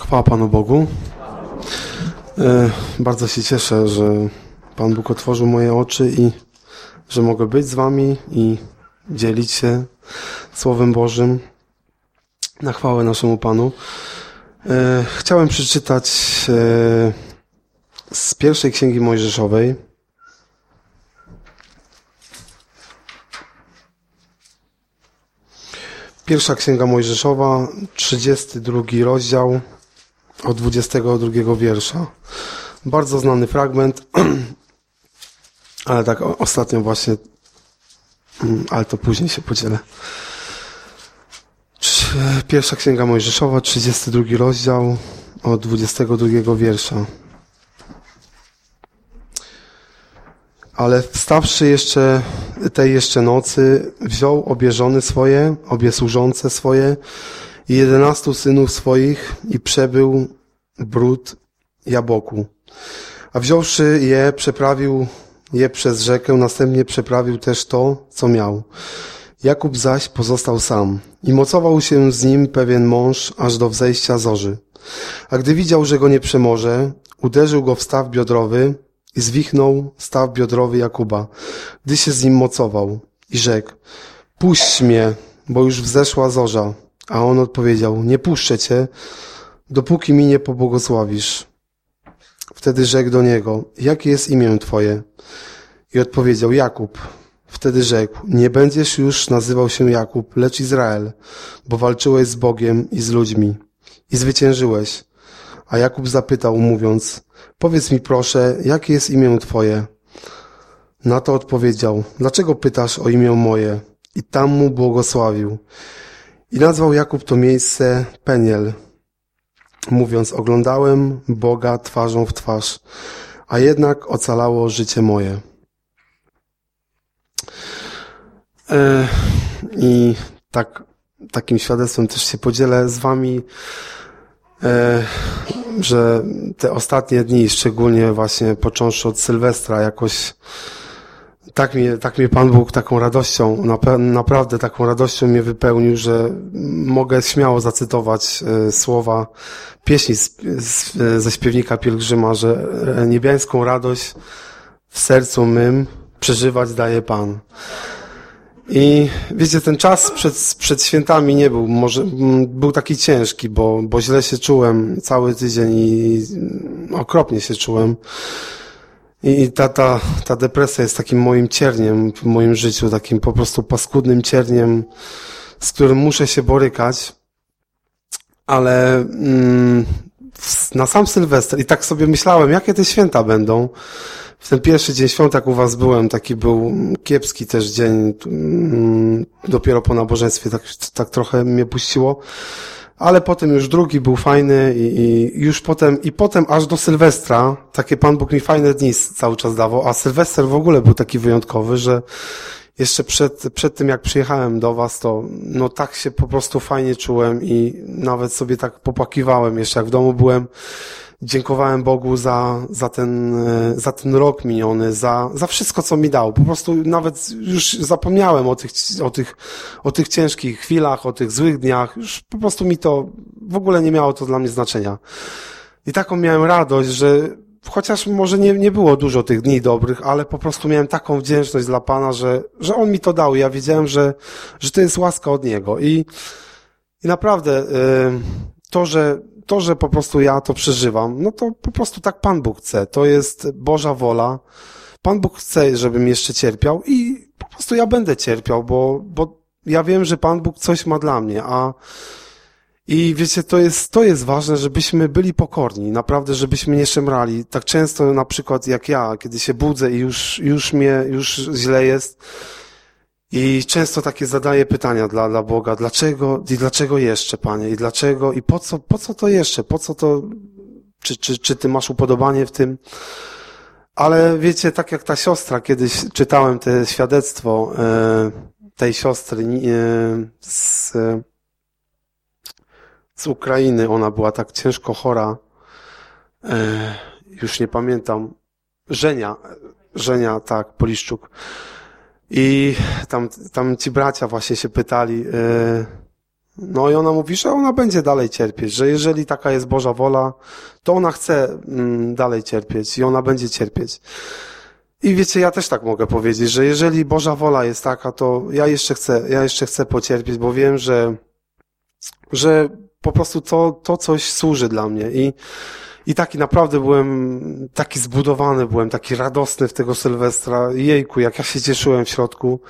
Chwała Panu Bogu. Bardzo się cieszę, że Pan Bóg otworzył moje oczy i że mogę być z Wami i dzielić się Słowem Bożym na chwałę naszemu Panu. Chciałem przeczytać z pierwszej Księgi Mojżeszowej. Pierwsza Księga Mojżeszowa, 32 rozdział, od 22 wiersza. Bardzo znany fragment, ale tak ostatnio właśnie, ale to później się podzielę. Pierwsza Księga Mojżeszowa, 32 rozdział, od 22 wiersza. Ale wstawszy tej jeszcze nocy, wziął obie żony swoje, obie służące swoje i 11 synów swoich i przebył bród Jaboku. A wziąwszy je, przeprawił je przez rzekę, następnie przeprawił też to, co miał. Jakub zaś pozostał sam i mocował się z nim pewien mąż aż do wzejścia zorzy. A gdy widział, że go nie przemoże, uderzył go w staw biodrowy i zwichnął staw biodrowy Jakuba, gdy się z nim mocował i rzekł: puść mnie, bo już wzeszła zorza. A on odpowiedział: nie puszczę cię, dopóki mi nie pobłogosławisz. Wtedy rzekł do niego: jakie jest imię twoje? I odpowiedział: Jakub. Wtedy rzekł: nie będziesz już nazywał się Jakub, lecz Izrael, bo walczyłeś z Bogiem i z ludźmi i zwyciężyłeś. A Jakub zapytał, mówiąc: powiedz mi proszę, jakie jest imię twoje? Na to odpowiedział: dlaczego pytasz o imię moje? I tam mu błogosławił. I nazwał Jakub to miejsce Peniel, mówiąc: oglądałem Boga twarzą w twarz, a jednak ocalało życie moje. I takim świadectwem też się podzielę z wami, że te ostatnie dni, szczególnie właśnie począwszy od Sylwestra, jakoś tak mnie Pan Bóg taką radością, naprawdę taką radością mnie wypełnił, że mogę śmiało zacytować słowa pieśni ze śpiewnika Pielgrzyma, że niebiańską radość w sercu mym przeżywać daje Pan. I wiecie, ten czas przed świętami nie był, może był taki ciężki, bo źle się czułem cały tydzień i okropnie się czułem. I ta depresja jest takim moim cierniem w moim życiu, takim po prostu paskudnym cierniem, z którym muszę się borykać. Ale na sam Sylwester, i tak sobie myślałem, jakie te święta będą. W ten pierwszy dzień świąt, jak u was byłem, taki był kiepski też dzień, dopiero po nabożeństwie tak trochę mnie puściło, ale potem już drugi był fajny i już potem aż do Sylwestra, takie Pan Bóg mi fajne dni cały czas dawał, a Sylwester w ogóle był taki wyjątkowy, że jeszcze przed tym jak przyjechałem do was, to no tak się po prostu fajnie czułem i nawet sobie tak popłakiwałem jeszcze jak w domu byłem. Dziękowałem Bogu za ten rok miniony, za wszystko, co mi dał. Po prostu nawet już zapomniałem o tych ciężkich chwilach, o tych złych dniach. Już po prostu mi to, w ogóle nie miało to dla mnie znaczenia. I taką miałem radość, że chociaż może nie było dużo tych dni dobrych, ale po prostu miałem taką wdzięczność dla Pana, że On mi to dał. Ja wiedziałem, że to jest łaska od Niego. I naprawdę to, że po prostu ja to przeżywam, no to po prostu tak Pan Bóg chce. To jest Boża wola. Pan Bóg chce, żebym jeszcze cierpiał i po prostu ja będę cierpiał, bo ja wiem, że Pan Bóg coś ma dla mnie, i wiecie, to jest ważne, żebyśmy byli pokorni, naprawdę, żebyśmy nie szemrali. Tak często na przykład jak ja, kiedy się budzę i już źle jest, i często takie zadaję pytania dla Boga, dlaczego jeszcze, Panie, i dlaczego, i po co to jeszcze, po co to, czy Ty masz upodobanie w tym? Ale wiecie, tak jak ta siostra, kiedyś czytałem te świadectwo tej siostry z Ukrainy, ona była tak ciężko chora, już nie pamiętam, Żenia, tak, Poliszczuk. I tam ci bracia właśnie się pytali, No i ona mówi, że ona będzie dalej cierpieć, że jeżeli taka jest Boża wola, to ona chce dalej cierpieć i ona będzie cierpieć. I wiecie, ja też tak mogę powiedzieć, że jeżeli Boża wola jest taka, to ja jeszcze chcę pocierpieć, bo wiem, że po prostu to coś służy dla mnie i taki naprawdę byłem taki zbudowany, byłem taki radosny w tego Sylwestra. Jejku, jak ja się cieszyłem w środku.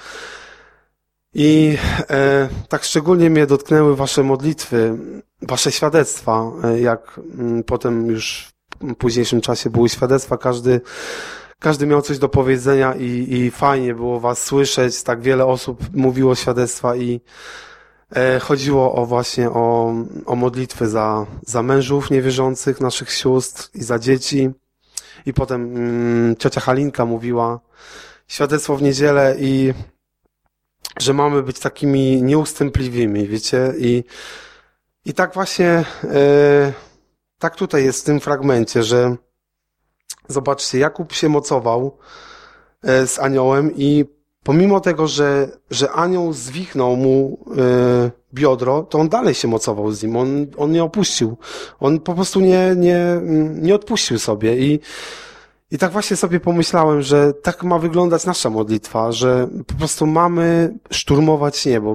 I tak szczególnie mnie dotknęły wasze modlitwy, wasze świadectwa, jak potem już w późniejszym czasie były świadectwa, każdy miał coś do powiedzenia i fajnie było was słyszeć, tak wiele osób mówiło świadectwa i chodziło właśnie o modlitwy za mężów niewierzących, naszych sióstr i za dzieci. I potem ciocia Halinka mówiła świadectwo w niedzielę i że mamy być takimi nieustępliwymi, wiecie? I tak właśnie, tak tutaj jest w tym fragmencie, że zobaczcie, Jakub się mocował z aniołem i pomimo tego, że anioł zwichnął mu biodro, to on dalej się mocował z nim, on nie opuścił. On po prostu nie odpuścił sobie i tak właśnie sobie pomyślałem, że tak ma wyglądać nasza modlitwa, że po prostu mamy szturmować niebo,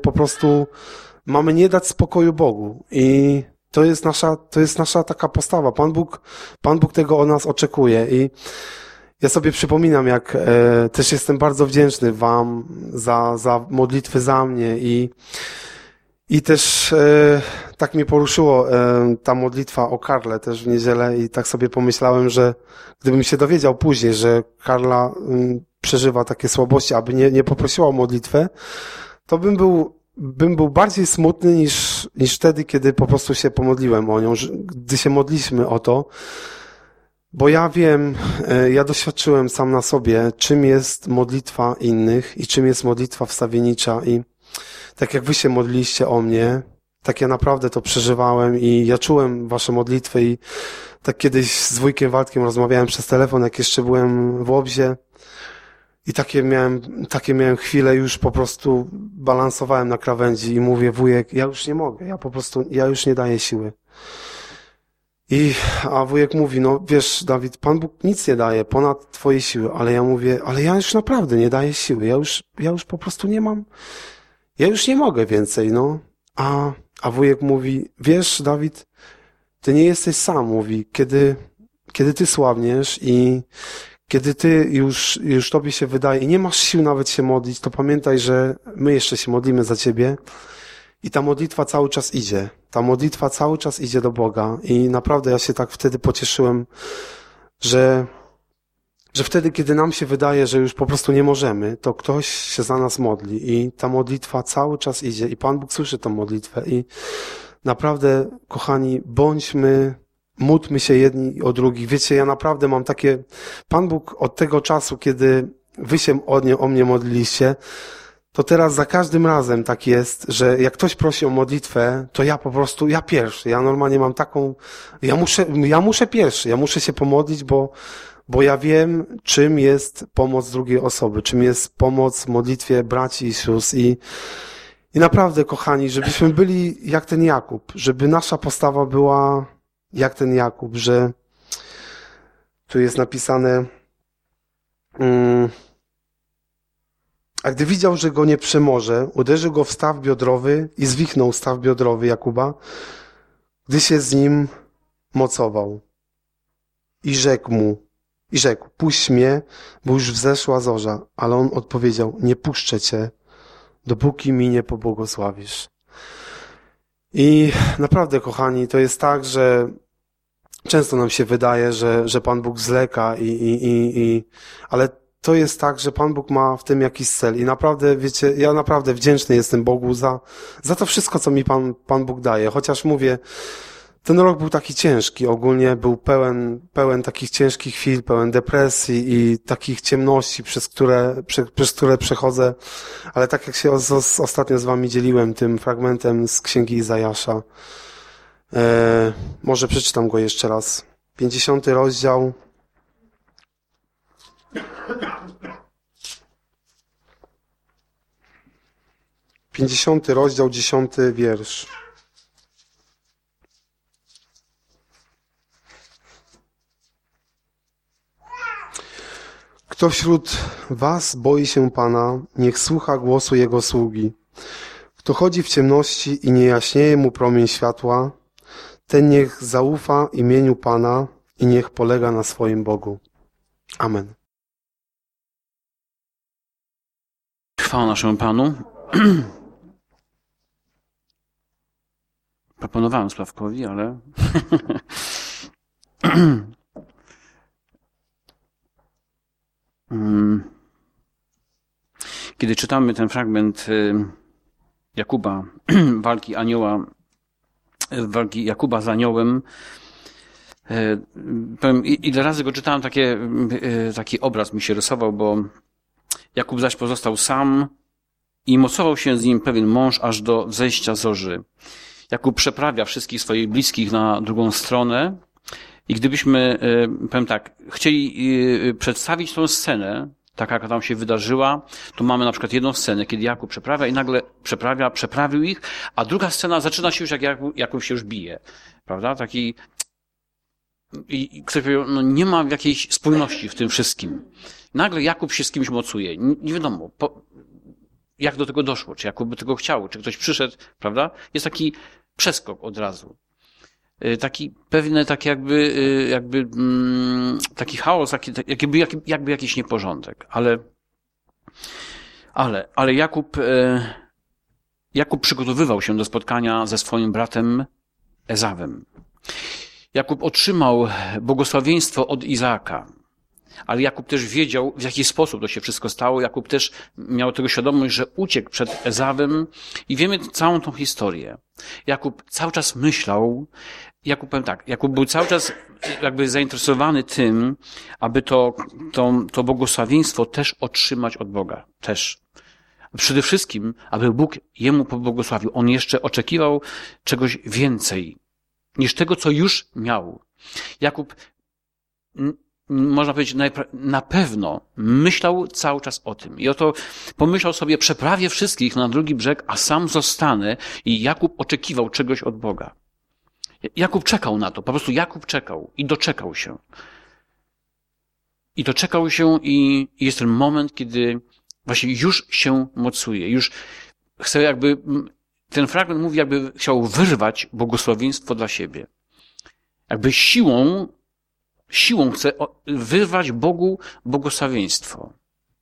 mamy nie dać spokoju Bogu i to jest nasza taka postawa. Pan Bóg tego od nas oczekuje i ja sobie przypominam, jak też jestem bardzo wdzięczny wam za modlitwy za mnie i też tak mnie poruszyło ta modlitwa o Karlę też w niedzielę i tak sobie pomyślałem, że gdybym się dowiedział później, że Karla przeżywa takie słabości, aby nie poprosiła o modlitwę, to bym był bardziej smutny niż wtedy, kiedy po prostu się pomodliłem o nią, gdy się modliliśmy o to, bo ja wiem, ja doświadczyłem sam na sobie, czym jest modlitwa innych i czym jest modlitwa wstawiennicza i tak jak wy się modliliście o mnie, tak ja naprawdę to przeżywałem i ja czułem wasze modlitwy i tak kiedyś z wujkiem Waldkiem rozmawiałem przez telefon, jak jeszcze byłem w Łobzie i takie miałem chwile, już po prostu balansowałem na krawędzi i mówię, wujek, ja już nie mogę, ja już nie daję siły. A wujek mówi, no wiesz, Dawid, Pan Bóg nic nie daje ponad twoje siły, ale ja mówię, ale ja już naprawdę nie daję siły, ja już po prostu nie mam, ja już nie mogę więcej, no. A wujek mówi, wiesz, Dawid, ty nie jesteś sam, mówi, kiedy ty słabniesz i kiedy ty już tobie się wydaje i nie masz sił nawet się modlić, to pamiętaj, że my jeszcze się modlimy za ciebie i ta modlitwa cały czas idzie. Ta modlitwa cały czas idzie do Boga i naprawdę ja się tak wtedy pocieszyłem, że wtedy, kiedy nam się wydaje, że już po prostu nie możemy, to ktoś się za nas modli i ta modlitwa cały czas idzie i Pan Bóg słyszy tę modlitwę i naprawdę, kochani, módlmy się jedni o drugich. Wiecie, ja naprawdę mam takie, Pan Bóg od tego czasu, kiedy wy się o mnie modliliście, to teraz za każdym razem tak jest, że jak ktoś prosi o modlitwę, to ja po prostu, ja pierwszy, ja normalnie mam taką, ja muszę pierwszy, ja muszę się pomodlić, bo ja wiem, czym jest pomoc drugiej osoby, czym jest pomoc w modlitwie braci i sióstr i naprawdę, kochani, żebyśmy byli jak ten Jakub, żeby nasza postawa była jak ten Jakub, że tu jest napisane, a gdy widział, że go nie przemoże, uderzył go w staw biodrowy i zwichnął staw biodrowy Jakuba, gdy się z nim mocował. I rzekł, puść mnie, bo już wzeszła zorza. Ale on odpowiedział, nie puszczę cię, dopóki mi nie pobłogosławisz. I naprawdę, kochani, to jest tak, że często nam się wydaje, że Pan Bóg zleka ale to jest tak, że Pan Bóg ma w tym jakiś cel i naprawdę, wiecie, ja naprawdę wdzięczny jestem Bogu za to wszystko, co mi Pan Bóg daje. Chociaż mówię, ten rok był taki ciężki, ogólnie był pełen takich ciężkich chwil, pełen depresji i takich ciemności, przez które przechodzę, ale tak jak się ostatnio z wami dzieliłem tym fragmentem z Księgi Izajasza, może przeczytam go jeszcze raz. 50 rozdział. 50 rozdział, 10 wiersz. Kto wśród was boi się Pana, niech słucha głosu Jego sługi. Kto chodzi w ciemności i nie jaśnieje mu promień światła, ten niech zaufa imieniu Pana i niech polega na swoim Bogu. Amen. Chwała naszemu Panu. Proponowałem Sławkowi, ale kiedy czytamy ten fragment Jakuba, walki Jakuba z aniołem, powiem, ile razy go czytałem, taki obraz mi się rysował, bo Jakub zaś pozostał sam i mocował się z nim pewien mąż aż do wzejścia zorzy. Jakub przeprawia wszystkich swoich bliskich na drugą stronę i gdybyśmy, powiem tak, chcieli przedstawić tą scenę, tak jak tam się wydarzyła, to mamy na przykład jedną scenę, kiedy Jakub przeprawia i nagle przeprawił ich, a druga scena zaczyna się już jak Jakub się już bije, prawda? I ktoś powiedział, no nie ma jakiejś spójności w tym wszystkim. Nagle Jakub się z kimś mocuje. Nie wiadomo, jak do tego doszło, czy Jakub by tego chciał, czy ktoś przyszedł, prawda? Jest taki przeskok od razu. Taki pewny, tak jakby taki chaos, jakby jakiś nieporządek. Ale Jakub przygotowywał się do spotkania ze swoim bratem Ezawem. Jakub otrzymał błogosławieństwo od Izaaka. Ale Jakub też wiedział, w jaki sposób to się wszystko stało. Jakub też miał tego świadomość, że uciekł przed Ezawem i wiemy całą tą historię. Jakub cały czas myślał, Jakub był cały czas jakby zainteresowany tym, aby to błogosławieństwo też otrzymać od Boga. Też. Przede wszystkim, aby Bóg jemu pobłogosławił. On jeszcze oczekiwał czegoś więcej niż tego, co już miał. Jakub, można powiedzieć, na pewno myślał cały czas o tym. I oto pomyślał sobie, przeprawię wszystkich na drugi brzeg, a sam zostanę. I Jakub oczekiwał czegoś od Boga. Jakub czekał na to. Po prostu Jakub czekał i doczekał się. I jest ten moment, kiedy właśnie już się mocuje. Już chce ten fragment mówi, jakby chciał wyrwać błogosławieństwo dla siebie. Jakby siłą chce wyrwać Bogu błogosławieństwo.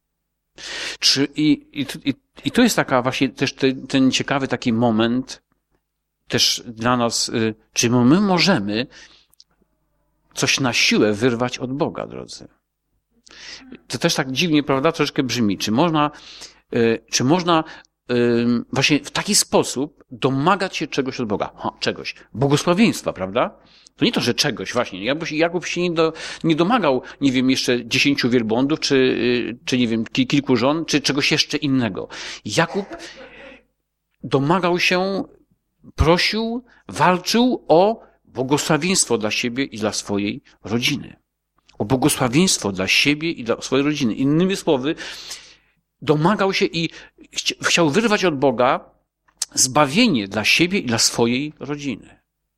I to jest taka właśnie też ten ciekawy taki moment też dla nas, czy my możemy coś na siłę wyrwać od Boga, drodzy. To też tak dziwnie, prawda, troszeczkę brzmi. Czy można właśnie w taki sposób domagać się czegoś od Boga? Czegoś. Błogosławieństwa, prawda? To nie to, że czegoś właśnie. Jakub się nie domagał, nie wiem, jeszcze 10 wielbłądów, czy nie wiem, kilku żon, czy czegoś jeszcze innego. Jakub domagał się, prosił, walczył o błogosławieństwo dla siebie i dla swojej rodziny. O błogosławieństwo dla siebie i dla swojej rodziny. Innymi słowy, domagał się i chciał wyrwać od Boga zbawienie dla siebie i dla swojej rodziny.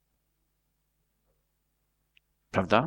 Prawda?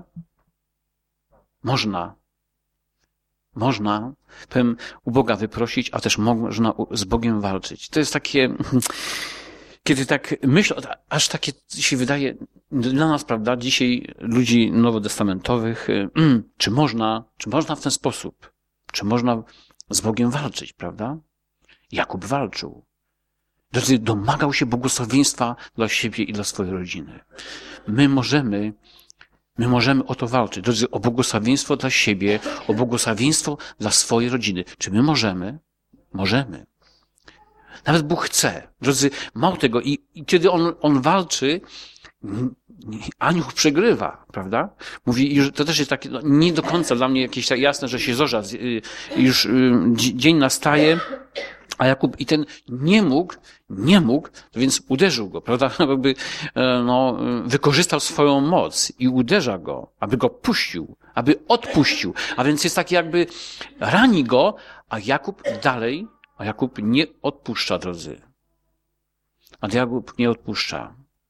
Można, powiem, u Boga wyprosić, a też można z Bogiem walczyć. To jest takie, kiedy tak myślę, aż takie się wydaje dla nas, prawda, dzisiaj ludzi nowotestamentowych, czy można w ten sposób, czy można z Bogiem walczyć, prawda? Jakub walczył. Drodzy, domagał się błogosławieństwa dla siebie i dla swojej rodziny. My możemy o to walczyć. Drodzy, o błogosławieństwo dla siebie, o błogosławieństwo dla swojej rodziny. Czy my możemy? Możemy. Nawet Bóg chce. Drodzy, mało tego. I kiedy on walczy, anioł przegrywa, prawda? Mówi, że to też jest takie, nie do końca dla mnie jakieś tak jasne, że się zorza, już dzień nastaje, a Jakub i ten nie mógł, to więc uderzył go, prawda? Jakby, wykorzystał swoją moc i uderza go, aby go puścił, aby odpuścił. A więc jest taki jakby rani go, a Jakub nie odpuszcza, drodzy. a Jakub nie odpuszcza.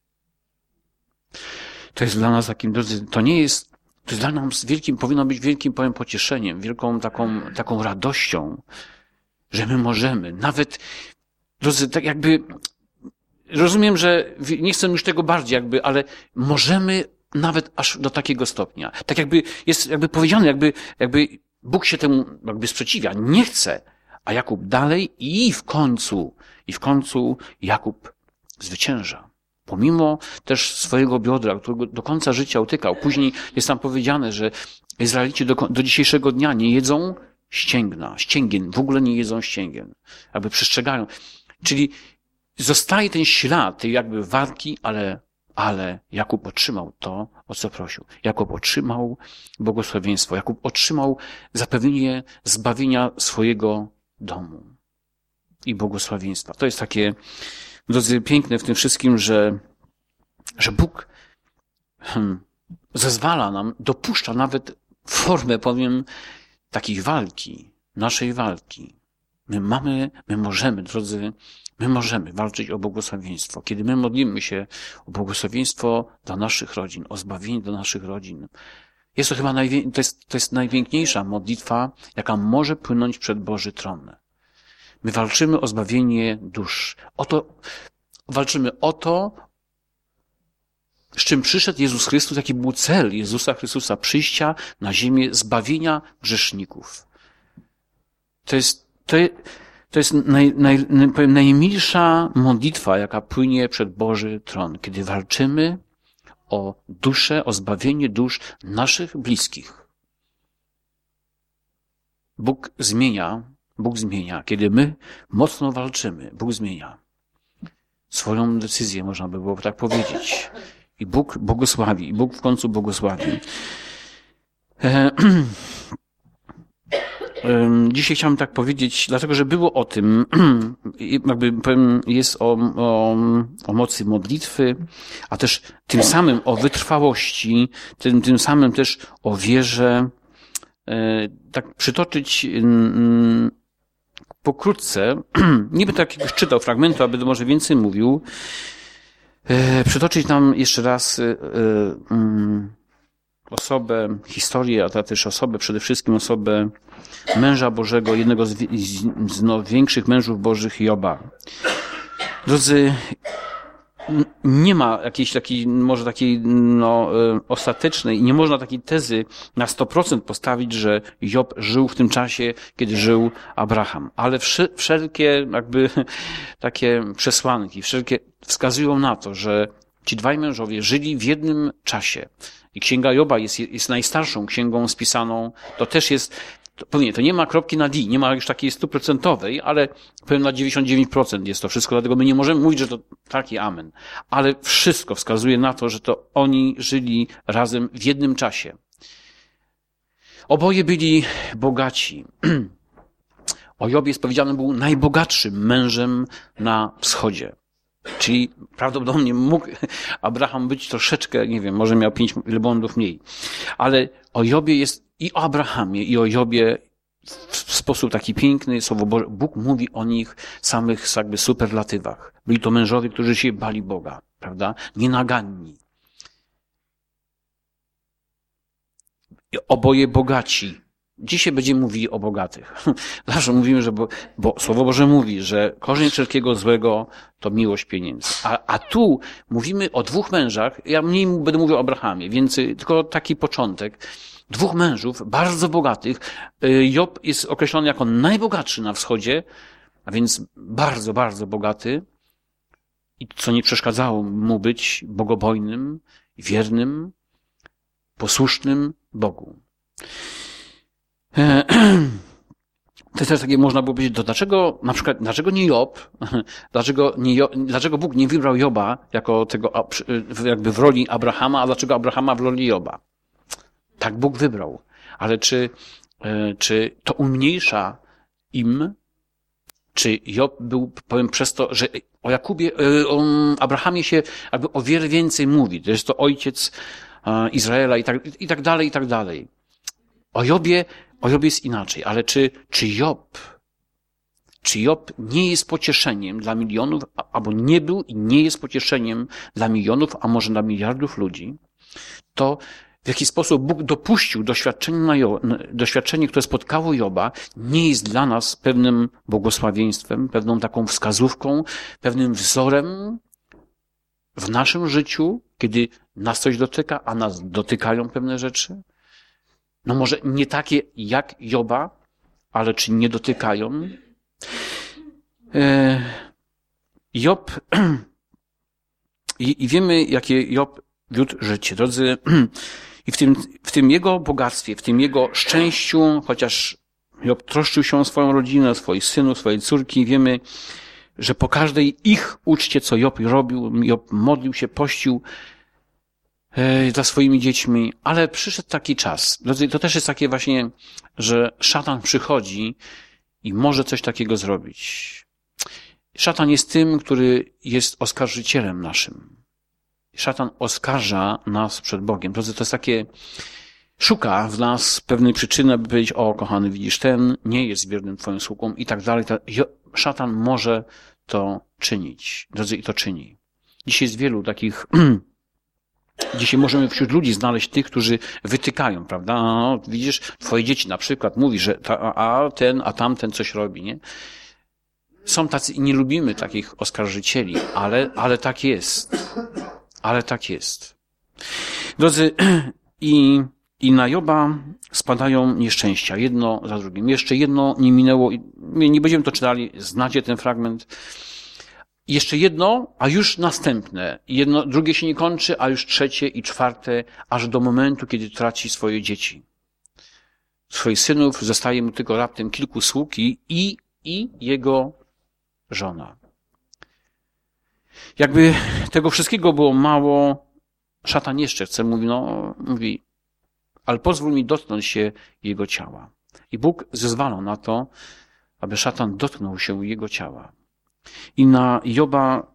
To jest dla nas takim, drodzy, to jest dla nas powinno być wielkim, powiem, pocieszeniem, wielką taką radością, że my możemy, nawet, drodzy, tak jakby, rozumiem, że nie chcę już tego bardziej ale możemy nawet aż do takiego stopnia. Tak jakby jest powiedziane, jakby Bóg się temu sprzeciwia, nie chce, a Jakub dalej i w końcu Jakub zwycięża. Pomimo też swojego biodra, którego do końca życia utykał. Później jest tam powiedziane, że Izraelici do dzisiejszego dnia nie jedzą ścięgien, w ogóle nie jedzą ścięgien. Przestrzegają. Czyli zostaje ten ślad tej walki, ale Jakub otrzymał to, o co prosił. Jakub otrzymał błogosławieństwo. Jakub otrzymał zapewnienie zbawienia swojego domu i błogosławieństwa. To jest takie, drodzy, piękne w tym wszystkim, że Bóg zezwala nam, dopuszcza nawet formę, powiem, takiej walki, naszej walki. My możemy walczyć o błogosławieństwo. Kiedy my modlimy się o błogosławieństwo dla naszych rodzin, o zbawienie dla naszych rodzin. Jest to chyba to jest najpiękniejsza modlitwa, jaka może płynąć przed Boży tron. My walczymy o zbawienie dusz. Walczymy o to, z czym przyszedł Jezus Chrystus, jaki był cel Jezusa Chrystusa, przyjścia na ziemię, zbawienia grzeszników. To jest najmilsza modlitwa, jaka płynie przed Boży tron, kiedy walczymy o duszę, o zbawienie dusz naszych bliskich. Bóg zmienia. Kiedy my mocno walczymy, Bóg zmienia swoją decyzję, można by było tak powiedzieć. I Bóg błogosławi. I Bóg w końcu błogosławi. Dzisiaj chciałem tak powiedzieć, dlatego, że było o tym, jest o mocy modlitwy, a też tym samym o wytrwałości, tym samym też o wierze. Tak przytoczyć pokrótce, nie będę jakiegoś czytał fragmentu, a będę może więcej mówił, przytoczyć nam jeszcze raz osobę, historię, a też przede wszystkim osobę męża Bożego, jednego z większych mężów Bożych, Joba. Drodzy, nie ma jakiejś takiej, może takiej, ostatecznej, nie można takiej tezy na 100% postawić, że Job żył w tym czasie, kiedy żył Abraham. Ale wszelkie takie przesłanki, wszelkie wskazują na to, że ci dwaj mężowie żyli w jednym czasie. I Księga Joba jest najstarszą księgą spisaną. To też jest, to nie ma kropki na D, nie ma już takiej 100%, ale powiem na 99% jest to wszystko, dlatego my nie możemy mówić, że to taki amen. Ale wszystko wskazuje na to, że to oni żyli razem w jednym czasie. Oboje byli bogaci. O Jobie jest powiedziane, był najbogatszym mężem na wschodzie. Czyli prawdopodobnie mógł Abraham być troszeczkę, nie wiem, może miał 5 wielbłądów mniej. Ale o Jobie jest i o Abrahamie, i o Jobie w sposób taki piękny, Słowo Boże, Bóg mówi o nich samych superlatywach. Byli to mężowie, którzy się bali Boga, prawda? Nienaganni. I oboje bogaci. Dzisiaj będziemy mówili o bogatych. Zawsze mówimy, że bo Słowo Boże mówi, że korzeń wszelkiego złego to miłość pieniędzy. A tu mówimy o dwóch mężach. Ja mniej będę mówił o Abrahamie, więc tylko taki początek. Dwóch mężów, bardzo bogatych. Job jest określony jako najbogatszy na wschodzie, a więc bardzo, bardzo bogaty. I co nie przeszkadzało mu być bogobojnym, wiernym, posłusznym Bogu. To jest też takie, można było powiedzieć, to dlaczego nie Job, dlaczego Bóg nie wybrał Joba jako tego, jakby w roli Abrahama, a dlaczego Abrahama w roli Joba? Tak Bóg wybrał. Ale czy to umniejsza im, czy Job był, powiem przez to, że o o Abrahamie się jakby o wiele więcej mówi. To jest to ojciec Izraela i tak dalej, i tak dalej. O Jobie jest inaczej, ale czy czy Job nie jest pocieszeniem dla milionów, albo nie był i nie jest pocieszeniem dla milionów, a może dla miliardów ludzi, to w jaki sposób Bóg dopuścił doświadczenie, które spotkało Joba, nie jest dla nas pewnym błogosławieństwem, pewną taką wskazówką, pewnym wzorem w naszym życiu, kiedy nas coś dotyka, a nas dotykają pewne rzeczy? No może nie takie jak Joba, ale czy nie dotykają? Job i wiemy, jakie Job wiódł życie. Drodzy, i w tym jego bogactwie, w tym jego szczęściu, chociaż Job troszczył się o swoją rodzinę, o swoich synów, swojej córki, wiemy, że po każdej ich uczcie, co Job robił, Job modlił się, pościł za swoimi dziećmi, ale przyszedł taki czas. Drodzy, to też jest takie właśnie, że szatan przychodzi i może coś takiego zrobić. Szatan jest tym, który jest oskarżycielem naszym. Szatan oskarża nas przed Bogiem. Drodzy, to jest takie, szuka w nas pewnej przyczyny, aby powiedzieć, o kochany, widzisz, ten nie jest wiernym twoim sługą i tak dalej. Szatan może to czynić. Drodzy, i to czyni. Dzisiaj jest wielu takich, dzisiaj możemy wśród ludzi znaleźć tych, którzy wytykają, prawda? No, widzisz, twoje dzieci na przykład mówi, że a tamten coś robi, nie? Są tacy i nie lubimy takich oskarżycieli, ale tak jest. Ale tak jest. Drodzy, i na Joba spadają nieszczęścia, jedno za drugim. Jeszcze jedno nie minęło, nie będziemy to czytali, znacie ten fragment. Jeszcze jedno, a już następne. Jedno, drugie się nie kończy, a już trzecie i czwarte, aż do momentu, kiedy traci swoje dzieci. Swoich synów, zostaje mu tylko raptem kilku sług i jego żona. Jakby tego wszystkiego było mało, szatan jeszcze chce, mówi, ale pozwól mi dotknąć się jego ciała. I Bóg zezwalał na to, aby szatan dotknął się jego ciała. I na Joba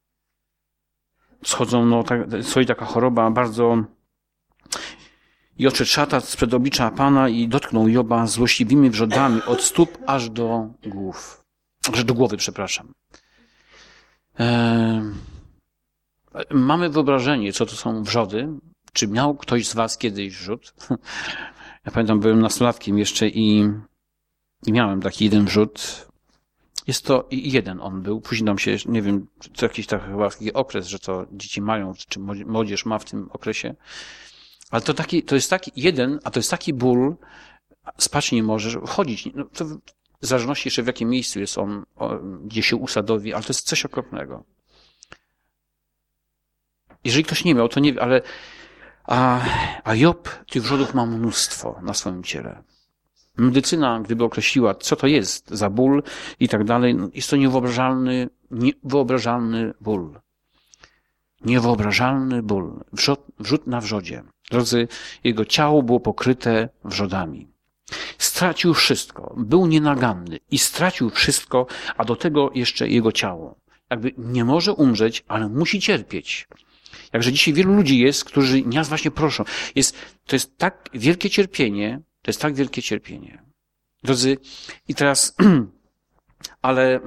stoi taka choroba bardzo. I odszedł szatan sprzed oblicza Pana i dotknął Joba złośliwymi wrzodami od stóp aż do głowy, przepraszam. Mamy wyobrażenie, co to są wrzody. Czy miał ktoś z was kiedyś wrzód? Ja pamiętam, byłem nastolatkiem jeszcze i miałem taki jeden wrzód. Jest to jeden on był. Później nam się, nie wiem, to jakiś taki okres, że to dzieci mają, czy młodzież ma w tym okresie. Ale to jest taki jeden, a to jest taki ból, spać nie możesz, chodzić. No, to w zależności jeszcze w jakim miejscu jest on, gdzie się usadowi, ale to jest coś okropnego. Jeżeli ktoś nie miał, to nie wie, ale a Job tych wrzodów ma mnóstwo na swoim ciele. Medycyna, gdyby określiła, co to jest za ból i tak dalej, jest to niewyobrażalny ból. Niewyobrażalny ból. Wrzód na wrzodzie. Drodzy, jego ciało było pokryte wrzodami. Stracił wszystko. Był nienaganny i stracił wszystko, a do tego jeszcze jego ciało. Jakby nie może umrzeć, ale musi cierpieć. Jakże dzisiaj wielu ludzi jest, którzy nas właśnie proszą. To jest tak wielkie cierpienie, Drodzy, i teraz, ale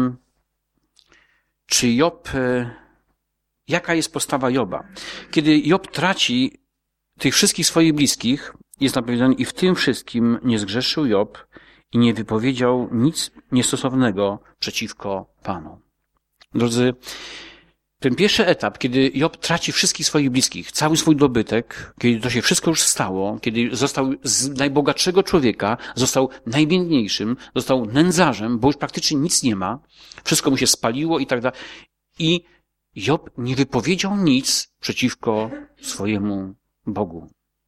czy Job, jaka jest postawa Joba? Kiedy Job traci tych wszystkich swoich bliskich, jest napisane, i w tym wszystkim nie zgrzeszył Job i nie wypowiedział nic niestosownego przeciwko Panu. Drodzy, ten pierwszy etap, kiedy Job traci wszystkich swoich bliskich, cały swój dobytek, kiedy to się wszystko już stało, kiedy został z najbogatszego człowieka, został najbiedniejszym, został nędzarzem, bo już praktycznie nic nie ma, wszystko mu się spaliło i tak dalej. I Job nie wypowiedział nic przeciwko swojemu Bogu.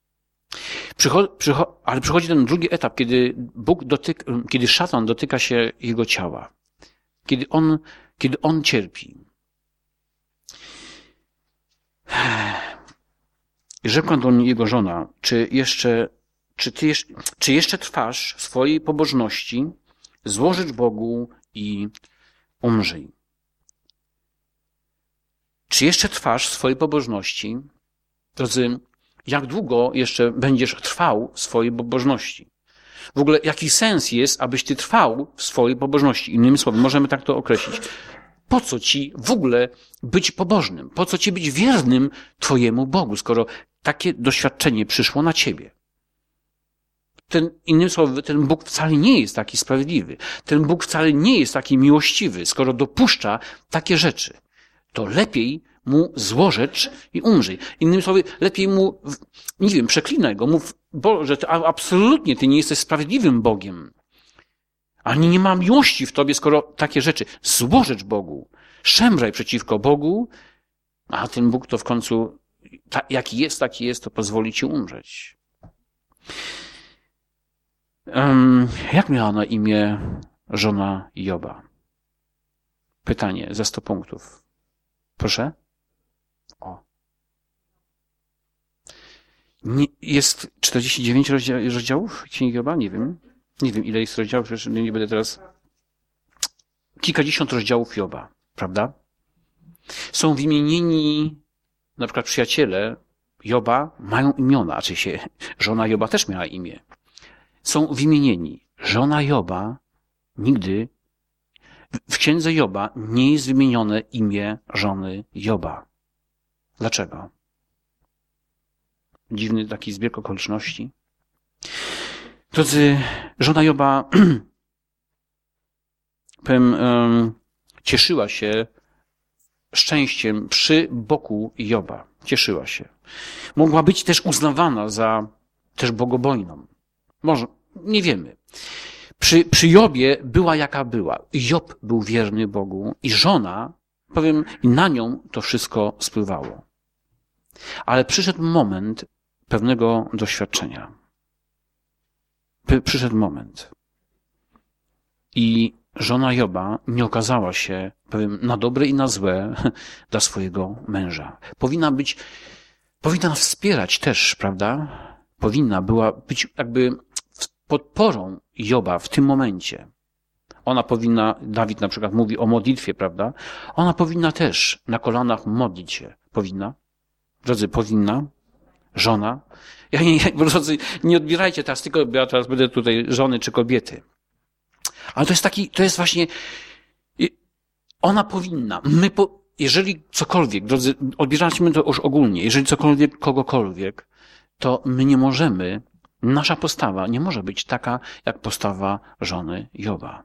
Ale przychodzi ten drugi etap, kiedy szatan dotyka się jego ciała, kiedy on cierpi. Rzekła do niej jego żona, czy jeszcze trwasz swojej pobożności, złożysz Bogu i umrzyj. Czy jeszcze trwasz swojej pobożności? Drodzy, jak długo jeszcze będziesz trwał swojej pobożności? W ogóle jaki sens jest, abyś ty trwał w swojej pobożności? Innymi słowy, możemy tak to określić. Po co ci w ogóle być pobożnym? Po co ci być wiernym twojemu Bogu, skoro takie doświadczenie przyszło na ciebie? Innymi słowy, ten Bóg wcale nie jest taki sprawiedliwy. Ten Bóg wcale nie jest taki miłościwy, skoro dopuszcza takie rzeczy. To lepiej mu złorzecz i umrzyj. Innymi słowy, lepiej mu, nie wiem, przeklinaj go, mów, Boże, absolutnie ty nie jesteś sprawiedliwym Bogiem. Ani nie ma miłości w tobie, skoro takie rzeczy. Złorzecz Bogu. Szemraj przeciwko Bogu, a ten Bóg to w końcu, jaki jest, taki jest, to pozwoli ci umrzeć. Jak miała na imię żona Joba? Pytanie za 100 punktów. Proszę? Jest 49 rozdziałów Księgi Joba? Nie wiem. Nie wiem, ile jest rozdziałów, przecież nie będę teraz... Kilkadziesiąt rozdziałów Joba, prawda? Są wymienieni, na przykład przyjaciele Joba mają imiona, żona Joba też miała imię. Są wymienieni. Żona Joba nigdy, w księdze Joba nie jest wymienione imię żony Joba. Dlaczego? Dziwny taki zbieg okoliczności. Drodzy, żona Joba cieszyła się szczęściem przy boku Joba. Cieszyła się. Mogła być też uznawana za też bogobojną. Może, nie wiemy. Przy Jobie była jaka była. Job był wierny Bogu i żona, i na nią to wszystko spływało. Ale przyszedł moment pewnego doświadczenia. Przyszedł moment. I żona Joba nie okazała się, na dobre i na złe dla swojego męża. Powinna wspierać też, prawda? Powinna była być jakby podporą Joba w tym momencie. Ona powinna, Dawid na przykład mówi o modlitwie, prawda? Ona powinna też na kolanach modlić się. Powinna? Drodzy, powinna? Żona? Drodzy, nie odbierajcie teraz tylko, bo ja teraz będę tutaj żony czy kobiety. Ale to jest właśnie, ona powinna, jeżeli cokolwiek, drodzy, odbierajmy to już ogólnie, jeżeli cokolwiek, kogokolwiek, to my nie możemy, nasza postawa nie może być taka, jak postawa żony Joba.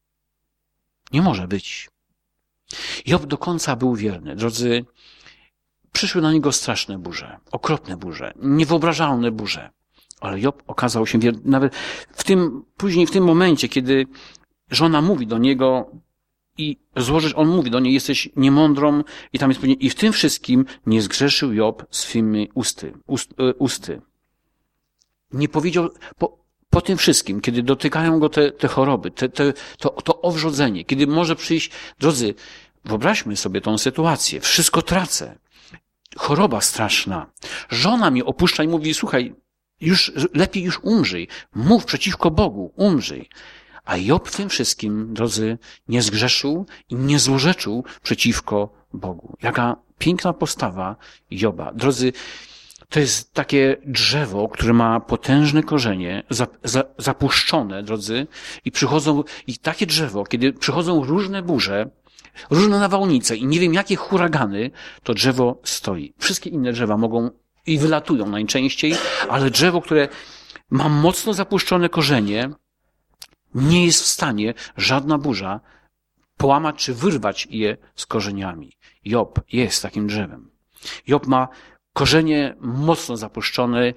Nie może być. Job do końca był wierny. Drodzy, przyszły na niego straszne burze, okropne burze, niewyobrażalne burze. Ale Job okazał się wierny. Nawet później w tym momencie, kiedy żona mówi do niego i on mówi do niej, jesteś niemądrą i tam jest powiedziane, i w tym wszystkim nie zgrzeszył Job swymi usty. Nie powiedział, po tym wszystkim, kiedy dotykają go te choroby, to owrzodzenie, kiedy może przyjść, drodzy, wyobraźmy sobie tą sytuację, wszystko tracę, choroba straszna, żona mnie opuszcza i mówi, słuchaj, lepiej już umrzyj, mów przeciwko Bogu, umrzyj. A Job w tym wszystkim, drodzy, nie zgrzeszył i nie złorzeczył przeciwko Bogu. Jaka piękna postawa Joba. Drodzy, to jest takie drzewo, które ma potężne korzenie, zapuszczone, drodzy, i takie drzewo, kiedy przychodzą różne burze, różne nawałnice i nie wiem jakie huragany, to drzewo stoi. Wszystkie inne drzewa mogą i wylatują najczęściej, ale drzewo, które ma mocno zapuszczone korzenie, nie jest w stanie żadna burza połamać czy wyrwać je z korzeniami. Job jest takim drzewem. Job ma korzenie mocno zapuszczone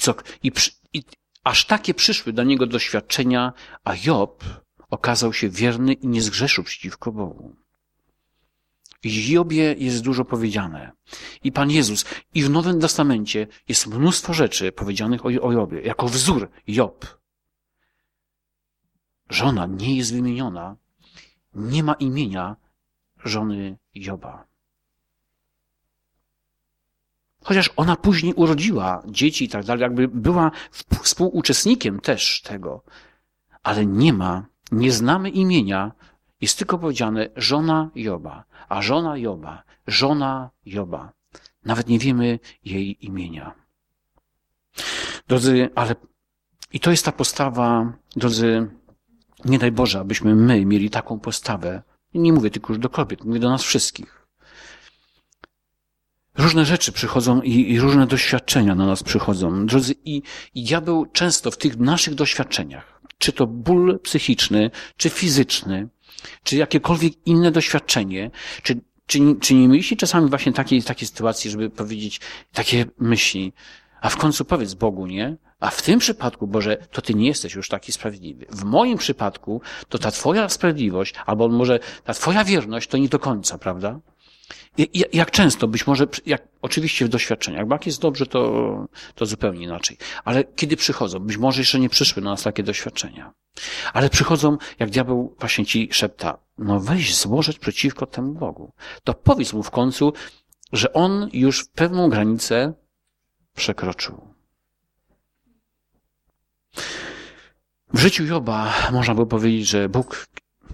i aż takie przyszły do niego doświadczenia, a Job okazał się wierny i nie zgrzeszył przeciwko Bogu. W Jobie jest dużo powiedziane. I Pan Jezus, i w Nowym Testamencie jest mnóstwo rzeczy powiedzianych o Jobie, jako wzór Job. Żona nie jest wymieniona, nie ma imienia żony Joba. Chociaż ona później urodziła dzieci i tak dalej, jakby była współuczestnikiem też tego, ale nie znamy imienia, jest tylko powiedziane żona Joba, a żona Joba. Nawet nie wiemy jej imienia. Drodzy, ale I to jest ta postawa, drodzy, nie daj Boże, abyśmy my mieli taką postawę. I nie mówię tylko już do kobiet, mówię do nas wszystkich. Różne rzeczy przychodzą i różne doświadczenia na nas przychodzą. Drodzy, i diabeł często w tych naszych doświadczeniach, czy to ból psychiczny, czy fizyczny, czy jakiekolwiek inne doświadczenie, czy nie mieliście czasami właśnie takiej sytuacji, żeby powiedzieć takie myśli, a w końcu powiedz Bogu, nie? A w tym przypadku, Boże, to Ty nie jesteś już taki sprawiedliwy. W moim przypadku to ta Twoja sprawiedliwość, albo może ta Twoja wierność to nie do końca, prawda? Jak często, być może, oczywiście w doświadczeniach, bo jak jest dobrze, to zupełnie inaczej. Ale kiedy przychodzą, być może jeszcze nie przyszły do nas takie doświadczenia. Ale przychodzą, jak diabeł właśnie ci szepta, no weź złożyć przeciwko temu Bogu. To powiedz mu w końcu, że on już pewną granicę przekroczył. W życiu Joba można by powiedzieć, że Bóg,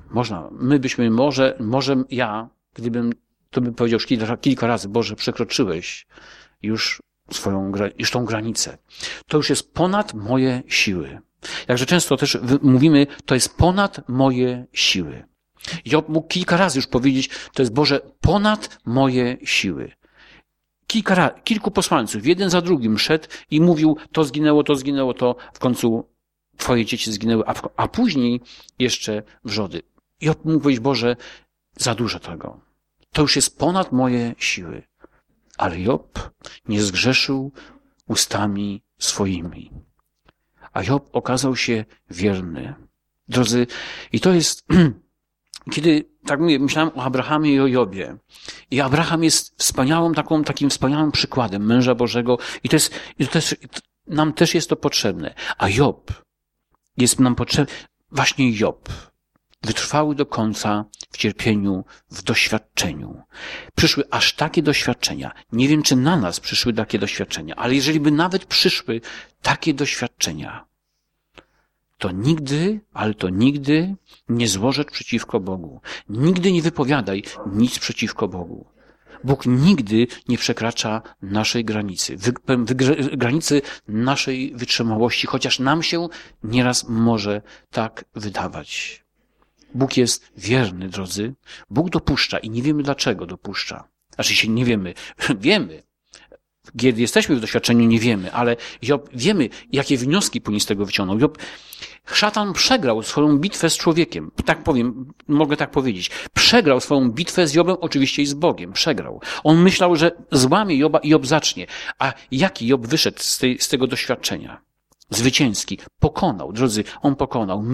to bym powiedział już kilka razy, Boże, przekroczyłeś już tą granicę. To już jest ponad moje siły. Jakże często też mówimy, to jest ponad moje siły. Job mógł kilka razy już powiedzieć, to jest, Boże, ponad moje siły. Kilku posłańców, jeden za drugim szedł i mówił, to zginęło, to w końcu Twoje dzieci zginęły, a później jeszcze wrzody. Job mógł powiedzieć, Boże, za dużo tego. To już jest ponad moje siły. Ale Job nie zgrzeszył ustami swoimi. A Job okazał się wierny. Drodzy, i to jest, kiedy, tak mówię, myślałem o Abrahamie i o Jobie. I Abraham jest takim wspaniałym przykładem męża Bożego nam też jest to potrzebne. A Job jest nam potrzebny, właśnie Job. Wytrwały do końca w cierpieniu, w doświadczeniu. Przyszły aż takie doświadczenia. Nie wiem, czy na nas przyszły takie doświadczenia, ale jeżeli by nawet przyszły takie doświadczenia, to nigdy nie złożę przeciwko Bogu. Nigdy nie wypowiadaj nic przeciwko Bogu. Bóg nigdy nie przekracza naszej granicy, granicy naszej wytrzymałości, chociaż nam się nieraz może tak wydawać. Bóg jest wierny, drodzy. Bóg dopuszcza i nie wiemy, dlaczego dopuszcza. Znaczy nie wiemy. Wiemy. Kiedy jesteśmy w doświadczeniu, nie wiemy, ale Job, wiemy, jakie wnioski powinien z tego wyciągnął. Szatan przegrał swoją bitwę z człowiekiem. Tak powiem, mogę tak powiedzieć. Przegrał swoją bitwę z Jobem, oczywiście i z Bogiem. Przegrał. On myślał, że złamie Joba i Job zacznie. A jaki Job wyszedł z tego doświadczenia? Zwycięski. Pokonał. Drodzy, on pokonał.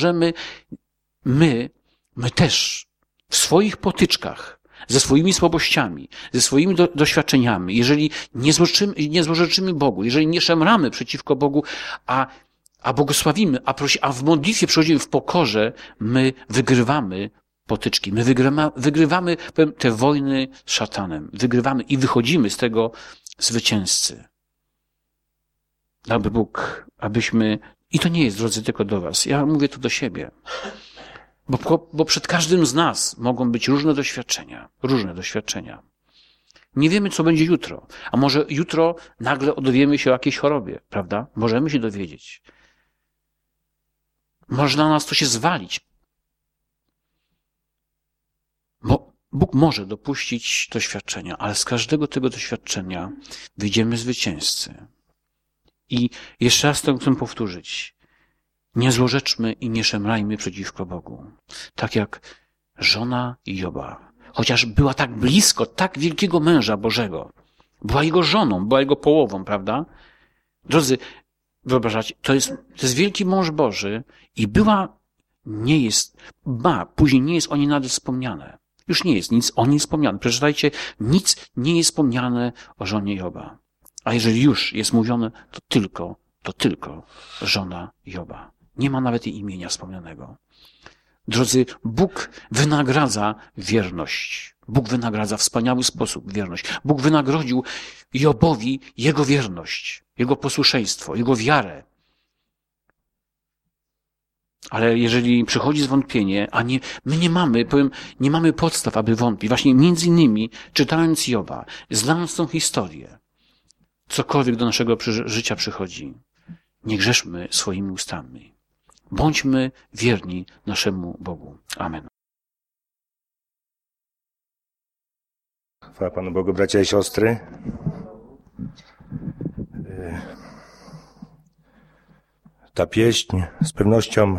My też w swoich potyczkach, ze swoimi słabościami, ze swoimi doświadczeniami, jeżeli nie złorzeczymy Bogu, jeżeli nie szemramy przeciwko Bogu, a błogosławimy, a w modlitwie przychodzimy w pokorze, my wygrywamy potyczki, my wygrywamy te wojny z szatanem, wygrywamy i wychodzimy z tego zwycięzcy. Dałby Bóg, abyśmy, i to nie jest, drodzy, tylko do was, ja mówię to do siebie, bo przed każdym z nas mogą być różne doświadczenia. Nie wiemy, co będzie jutro. A może jutro nagle dowiemy się o jakiejś chorobie, prawda? Możemy się dowiedzieć. Może na nas to się zwalić. Bo Bóg może dopuścić doświadczenia, ale z każdego tego doświadczenia wyjdziemy zwycięzcy. I jeszcze raz to chcę powtórzyć. Nie złorzeczmy i nie szemrajmy przeciwko Bogu. Tak jak żona Joba. Chociaż była tak blisko, tak wielkiego męża Bożego. Była jego żoną, była jego połową, prawda? Drodzy, wyobrażacie, to jest wielki mąż Boży i później nie jest o niej nawet wspomniane. Już nie jest nic o niej wspomniane. Przeczytajcie, nic nie jest wspomniane o żonie Joba. A jeżeli już jest mówione, to tylko żona Joba. Nie ma nawet jej imienia wspomnianego. Drodzy, Bóg wynagradza wierność. Bóg wynagradza w wspaniały sposób wierność. Bóg wynagrodził Jobowi jego wierność, jego posłuszeństwo, jego wiarę. Ale jeżeli przychodzi zwątpienie, my nie mamy podstaw, aby wątpić. Właśnie między innymi, czytając Joba, znając tą historię, cokolwiek do naszego życia przychodzi, nie grzeszmy swoimi ustami. Bądźmy wierni naszemu Bogu. Amen. Chwała Panu Bogu, bracia i siostry. Ta pieśń z pewnością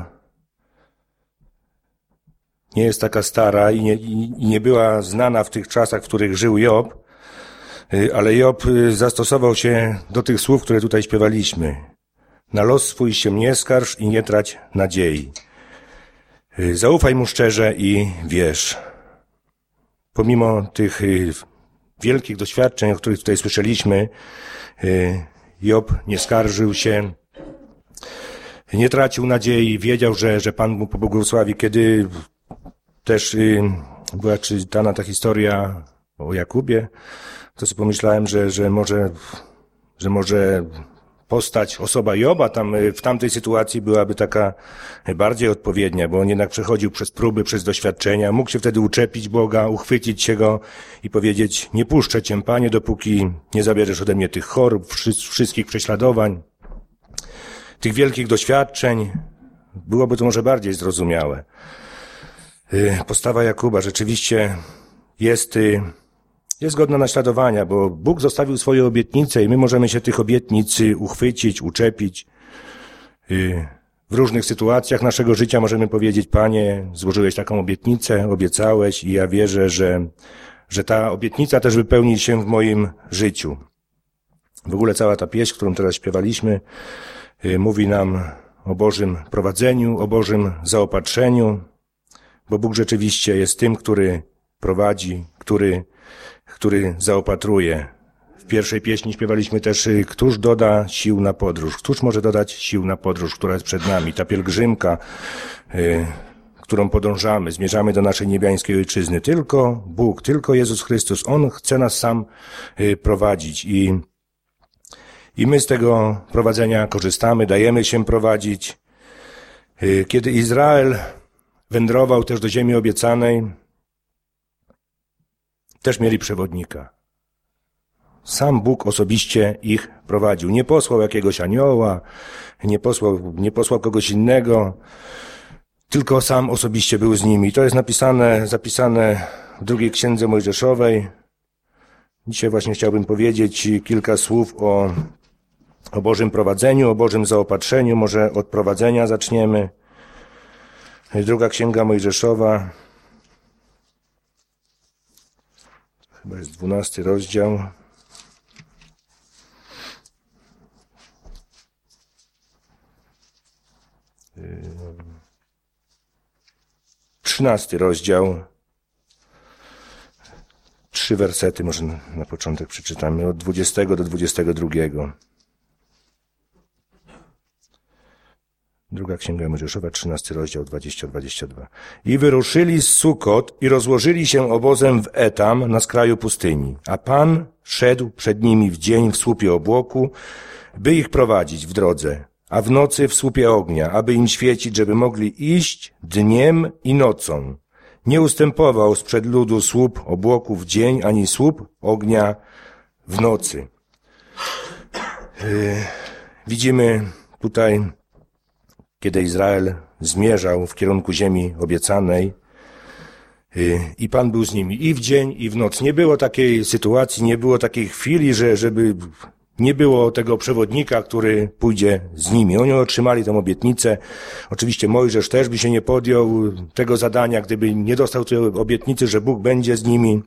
nie jest taka stara i nie była znana w tych czasach, w których żył Job, ale Job zastosował się do tych słów, które tutaj śpiewaliśmy. Na los swój się nie skarż i nie trać nadziei. Zaufaj mu szczerze i wierz. Pomimo tych wielkich doświadczeń, o których tutaj słyszeliśmy, Job nie skarżył się, nie tracił nadziei, wiedział, że Pan mu pobłogosławi. Kiedy też była czytana ta historia o Jakubie, to sobie pomyślałem, że może postać, osoba Joba tam w tamtej sytuacji byłaby taka bardziej odpowiednia, bo on jednak przechodził przez próby, przez doświadczenia, mógł się wtedy uczepić Boga, uchwycić się Go i powiedzieć: nie puszczę Cię, Panie, dopóki nie zabierzesz ode mnie tych chorób, wszystkich prześladowań, tych wielkich doświadczeń. Byłoby to może bardziej zrozumiałe. Postawa Jakuba rzeczywiście jest godna naśladowania, bo Bóg zostawił swoje obietnice i my możemy się tych obietnic uchwycić, uczepić. W różnych sytuacjach naszego życia możemy powiedzieć: Panie, złożyłeś taką obietnicę, obiecałeś i ja wierzę, że ta obietnica też wypełni się w moim życiu. W ogóle cała ta pieśń, którą teraz śpiewaliśmy, mówi nam o Bożym prowadzeniu, o Bożym zaopatrzeniu, bo Bóg rzeczywiście jest tym, który prowadzi, który zaopatruje. W pierwszej pieśni śpiewaliśmy też: któż doda sił na podróż? Któż może dodać sił na podróż, która jest przed nami? Ta pielgrzymka, którą podążamy, zmierzamy do naszej niebiańskiej ojczyzny. Tylko Bóg, tylko Jezus Chrystus, On chce nas sam prowadzić i my z tego prowadzenia korzystamy, dajemy się prowadzić. Kiedy Izrael wędrował też do ziemi obiecanej, też mieli przewodnika. Sam Bóg osobiście ich prowadził. Nie posłał jakiegoś anioła, nie posłał kogoś innego, tylko sam osobiście był z nimi. To jest zapisane w drugiej Księdze Mojżeszowej. Dzisiaj właśnie chciałbym powiedzieć kilka słów o Bożym prowadzeniu, o Bożym zaopatrzeniu. Może od prowadzenia zaczniemy. Druga Księga Mojżeszowa. Chyba jest 12 rozdział. Trzynasty rozdział. 3 wersety może na początek przeczytamy, od 20 do 22. Druga Księga Mojżeszowa, 13 rozdział, 20-22. I wyruszyli z Sukot i rozłożyli się obozem w Etam na skraju pustyni. A Pan szedł przed nimi w dzień w słupie obłoku, by ich prowadzić w drodze, a w nocy w słupie ognia, aby im świecić, żeby mogli iść dniem i nocą. Nie ustępował sprzed ludu słup obłoku w dzień, ani słup ognia w nocy. Widzimy tutaj, kiedy Izrael zmierzał w kierunku ziemi obiecanej i Pan był z nimi i w dzień, i w noc. Nie było takiej sytuacji, nie było takiej chwili, żeby nie było tego przewodnika, który pójdzie z nimi. Oni otrzymali tę obietnicę. Oczywiście Mojżesz też by się nie podjął tego zadania, gdyby nie dostał tej obietnicy, że Bóg będzie z nimi.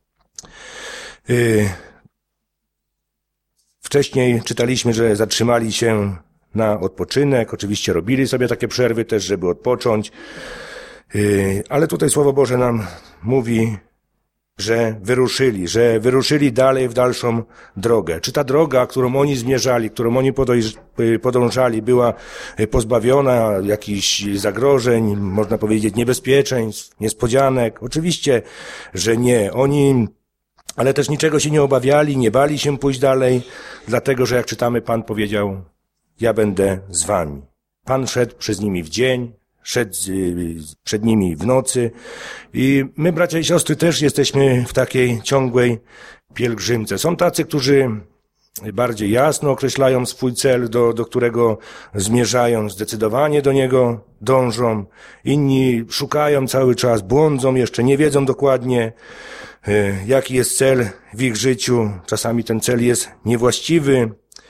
Wcześniej czytaliśmy, że zatrzymali się na odpoczynek. Oczywiście robili sobie takie przerwy też, żeby odpocząć. Ale tutaj Słowo Boże nam mówi, że wyruszyli dalej w dalszą drogę. Czy ta droga, którą oni zmierzali, którą oni podążali, była pozbawiona jakichś zagrożeń, można powiedzieć niebezpieczeństw, niespodzianek? Oczywiście, że nie. Ale też niczego się nie obawiali, nie bali się pójść dalej, dlatego, że jak czytamy, Pan powiedział: ja będę z wami. Pan szedł przez nimi w dzień, szedł przed nimi w nocy i my, bracia i siostry, też jesteśmy w takiej ciągłej pielgrzymce. Są tacy, którzy bardziej jasno określają swój cel, do którego zmierzają, zdecydowanie do niego dążą. Inni szukają cały czas, błądzą, jeszcze nie wiedzą dokładnie, jaki jest cel w ich życiu. Czasami ten cel jest niewłaściwy.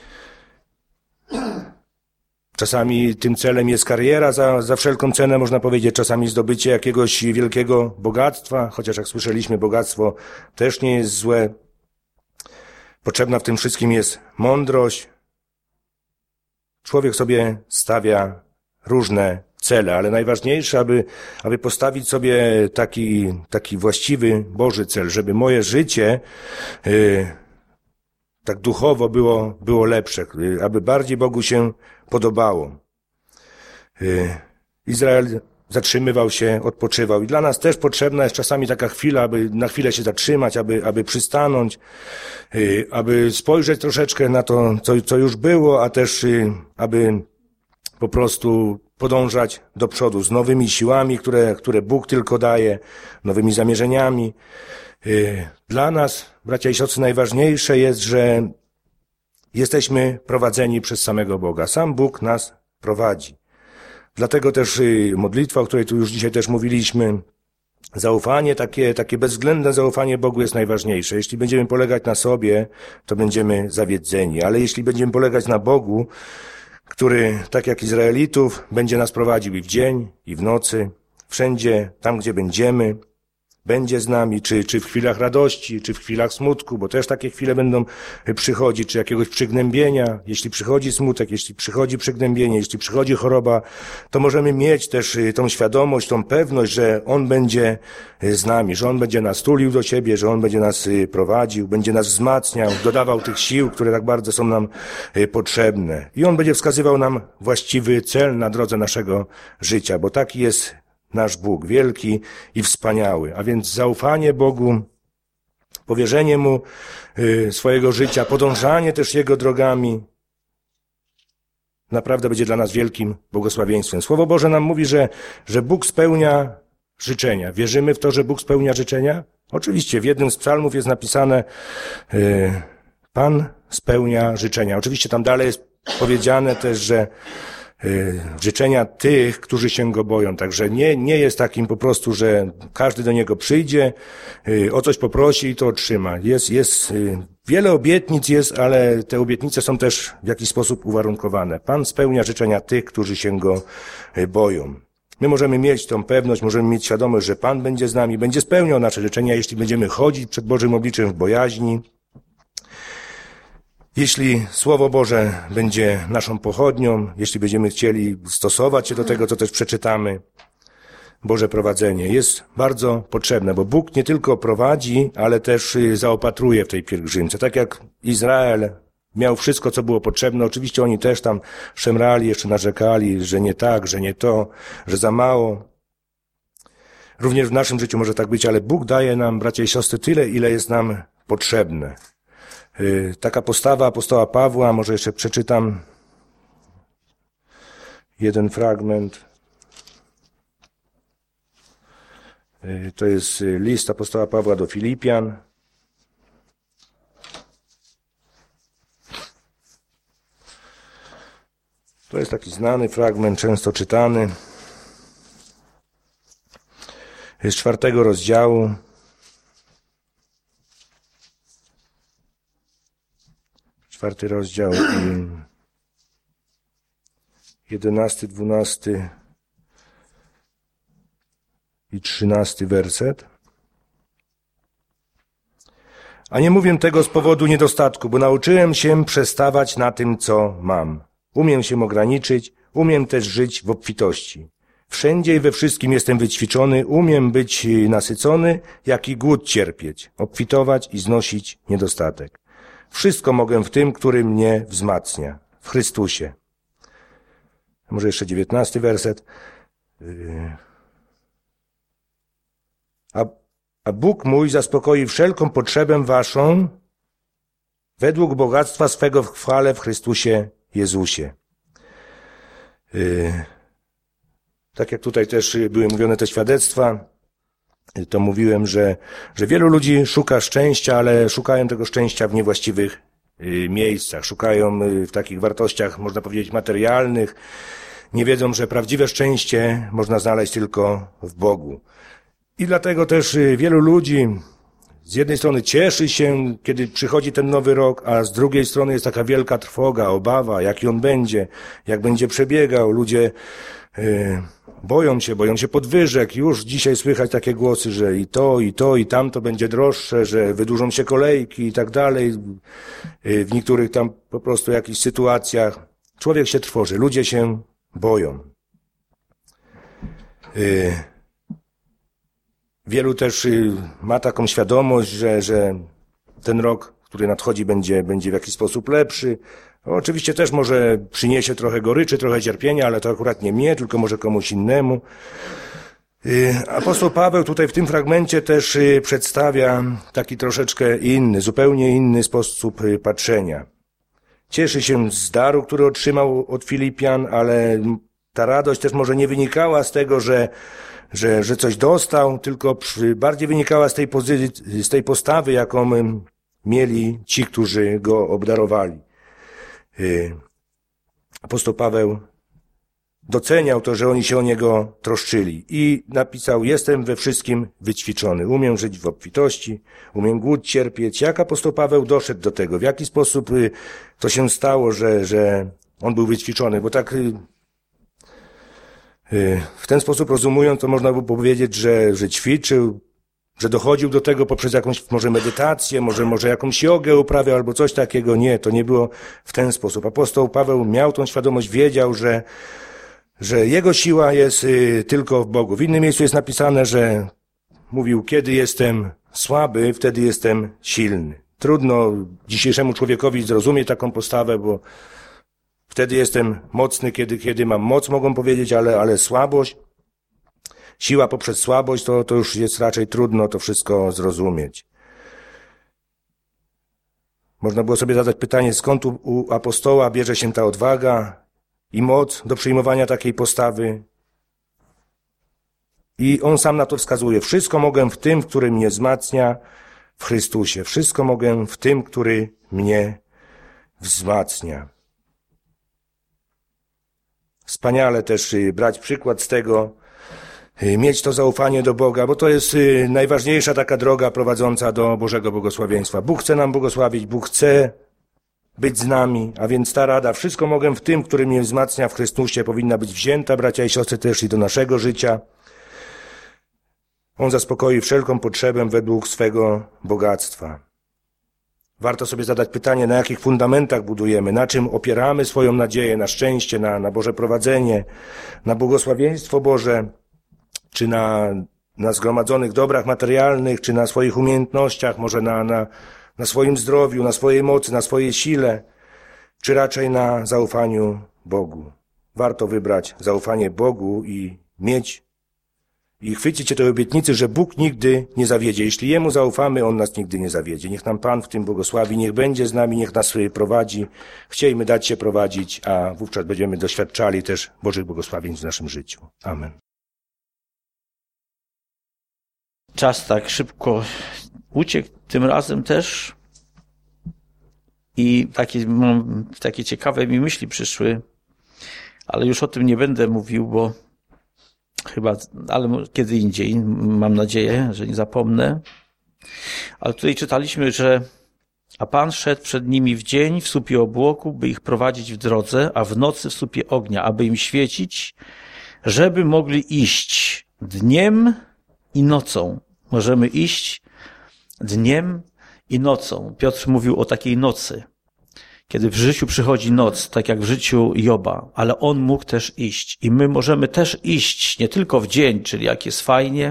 Czasami tym celem jest kariera za wszelką cenę, można powiedzieć. Czasami zdobycie jakiegoś wielkiego bogactwa, chociaż jak słyszeliśmy, bogactwo też nie jest złe. Potrzebna w tym wszystkim jest mądrość. Człowiek sobie stawia różne cele, ale najważniejsze, aby postawić sobie taki właściwy Boży cel, żeby moje życie tak duchowo było lepsze, aby bardziej Bogu się podobało. Izrael zatrzymywał się, odpoczywał i dla nas też potrzebna jest czasami taka chwila, aby na chwilę się zatrzymać, aby przystanąć, aby spojrzeć troszeczkę na to, co już było, a też aby po prostu podążać do przodu z nowymi siłami, które Bóg tylko daje, nowymi zamierzeniami. Dla nas, bracia i siostry, najważniejsze jest, że jesteśmy prowadzeni przez samego Boga. Sam Bóg nas prowadzi. Dlatego też modlitwa, o której tu już dzisiaj też mówiliśmy, zaufanie, takie bezwzględne zaufanie Bogu jest najważniejsze. Jeśli będziemy polegać na sobie, to będziemy zawiedzeni, ale jeśli będziemy polegać na Bogu, który, tak jak Izraelitów, będzie nas prowadził i w dzień, i w nocy, wszędzie, tam gdzie będziemy, będzie z nami, czy w chwilach radości, czy w chwilach smutku, bo też takie chwile będą przychodzić, czy jakiegoś przygnębienia. Jeśli przychodzi smutek, jeśli przychodzi przygnębienie, jeśli przychodzi choroba, to możemy mieć też tą świadomość, tą pewność, że On będzie z nami, że On będzie nas tulił do siebie, że On będzie nas prowadził, będzie nas wzmacniał, dodawał tych sił, które tak bardzo są nam potrzebne. I On będzie wskazywał nam właściwy cel na drodze naszego życia, bo taki jest nasz Bóg, wielki i wspaniały. A więc zaufanie Bogu, powierzenie Mu swojego życia, podążanie też Jego drogami naprawdę będzie dla nas wielkim błogosławieństwem. Słowo Boże nam mówi, że Bóg spełnia życzenia. Wierzymy w to, że Bóg spełnia życzenia? Oczywiście, w jednym z psalmów jest napisane Pan spełnia życzenia. Oczywiście tam dalej jest powiedziane też, że życzenia tych, którzy się Go boją. Także nie jest takim po prostu, że każdy do Niego przyjdzie, o coś poprosi i to otrzyma. Jest wiele obietnic jest, ale te obietnice są też w jakiś sposób uwarunkowane. Pan spełnia życzenia tych, którzy się Go boją. My możemy mieć tą pewność, możemy mieć świadomość, że Pan będzie z nami, będzie spełniał nasze życzenia, jeśli będziemy chodzić przed Bożym obliczem w bojaźni. Jeśli Słowo Boże będzie naszą pochodnią, jeśli będziemy chcieli stosować się do tego, co też przeczytamy, Boże prowadzenie jest bardzo potrzebne, bo Bóg nie tylko prowadzi, ale też zaopatruje w tej pielgrzymce. Tak jak Izrael miał wszystko, co było potrzebne, oczywiście oni też tam szemrali, jeszcze narzekali, że nie tak, że nie to, że za mało. Również w naszym życiu może tak być, ale Bóg daje nam, bracia i siostry, tyle, ile jest nam potrzebne. Taka postawa apostoła Pawła, może jeszcze przeczytam jeden fragment. To jest list apostoła Pawła do Filipian. To jest taki znany fragment, często czytany. Z 4 rozdziału. 4 rozdział, 11, 12 i 13 werset. A nie mówię tego z powodu niedostatku, bo nauczyłem się przestawać na tym, co mam. Umiem się ograniczyć, umiem też żyć w obfitości. Wszędzie i we wszystkim jestem wyćwiczony, umiem być nasycony, jak i głód cierpieć, obfitować i znosić niedostatek. Wszystko mogę w tym, który mnie wzmacnia, w Chrystusie. Może jeszcze 19 werset. A Bóg mój zaspokoi wszelką potrzebę waszą według bogactwa swego w chwale w Chrystusie Jezusie. Tak jak tutaj też były mówione te świadectwa, to mówiłem, że wielu ludzi szuka szczęścia, ale szukają tego szczęścia w niewłaściwych miejscach, szukają w takich wartościach, można powiedzieć, materialnych. Nie wiedzą, że prawdziwe szczęście można znaleźć tylko w Bogu. I dlatego też wielu ludzi z jednej strony cieszy się, kiedy przychodzi ten nowy rok, a z drugiej strony jest taka wielka trwoga, obawa, jaki on będzie, jak będzie przebiegał. Ludzie boją się podwyżek. Już dzisiaj słychać takie głosy, że i tamto będzie droższe, że wydłużą się kolejki i tak dalej. W niektórych tam po prostu jakichś sytuacjach człowiek się trwoży, ludzie się boją. Wielu też ma taką świadomość, że ten rok, który nadchodzi, będzie w jakiś sposób lepszy. Oczywiście też może przyniesie trochę goryczy, trochę cierpienia, ale to akurat nie mnie, tylko może komuś innemu. Apostoł Paweł tutaj w tym fragmencie też przedstawia taki troszeczkę inny, zupełnie inny sposób patrzenia. Cieszy się z daru, który otrzymał od Filipian, ale ta radość też może nie wynikała z tego, że coś dostał, tylko bardziej wynikała z tej postawy, jaką mieli ci, którzy go obdarowali. Apostoł Paweł doceniał to, że oni się o niego troszczyli i napisał: jestem we wszystkim wyćwiczony, umiem żyć w obfitości, umiem głód cierpieć. Jak apostoł Paweł doszedł do tego? W jaki sposób to się stało, że on był wyćwiczony? Bo tak w ten sposób rozumując, to można by powiedzieć, że ćwiczył, że dochodził do tego poprzez jakąś może medytację, może jakąś jogę uprawiał albo coś takiego. Nie, to nie było w ten sposób. Apostoł Paweł miał tą świadomość, wiedział, że jego siła jest tylko w Bogu. W innym miejscu jest napisane, że mówił: kiedy jestem słaby, wtedy jestem silny. Trudno dzisiejszemu człowiekowi zrozumieć taką postawę, bo wtedy jestem mocny, kiedy mam moc, mogą powiedzieć, ale słabość, siła poprzez słabość, to już jest raczej trudno to wszystko zrozumieć. Można było sobie zadać pytanie, skąd u apostoła bierze się ta odwaga i moc do przyjmowania takiej postawy. I on sam na to wskazuje. Wszystko mogę w tym, który mnie wzmacnia w Chrystusie. Wszystko mogę w tym, który mnie wzmacnia. Wspaniale też brać przykład z tego, mieć to zaufanie do Boga, bo to jest najważniejsza taka droga prowadząca do Bożego błogosławieństwa. Bóg chce nam błogosławić, Bóg chce być z nami, a więc ta rada, wszystko mogę w tym, który mnie wzmacnia w Chrystusie, powinna być wzięta, bracia i siostry, też i do naszego życia. On zaspokoi wszelką potrzebę według swego bogactwa. Warto sobie zadać pytanie, na jakich fundamentach budujemy, na czym opieramy swoją nadzieję, na szczęście, na Boże prowadzenie, na błogosławieństwo Boże, czy na zgromadzonych dobrach materialnych, czy na swoich umiejętnościach, może na swoim zdrowiu, na swojej mocy, na swojej sile, czy raczej na zaufaniu Bogu. Warto wybrać zaufanie Bogu i mieć i chwycić się tej obietnicy, że Bóg nigdy nie zawiedzie. Jeśli Jemu zaufamy, On nas nigdy nie zawiedzie. Niech nam Pan w tym błogosławi, niech będzie z nami, niech nas prowadzi. Chciejmy dać się prowadzić, a wówczas będziemy doświadczali też Bożych błogosławień w naszym życiu. Amen. Czas tak szybko uciekł tym razem też i takie ciekawe mi myśli przyszły, ale już o tym nie będę mówił, bo ale kiedy indziej, mam nadzieję, że nie zapomnę. Ale tutaj czytaliśmy, a Pan szedł przed nimi w dzień w słupie obłoku, by ich prowadzić w drodze, a w nocy w słupie ognia, aby im świecić, żeby mogli iść dniem i nocą. Możemy iść dniem i nocą. Piotr mówił o takiej nocy, kiedy w życiu przychodzi noc, tak jak w życiu Joba, ale on mógł też iść. I my możemy też iść nie tylko w dzień, czyli jak jest fajnie,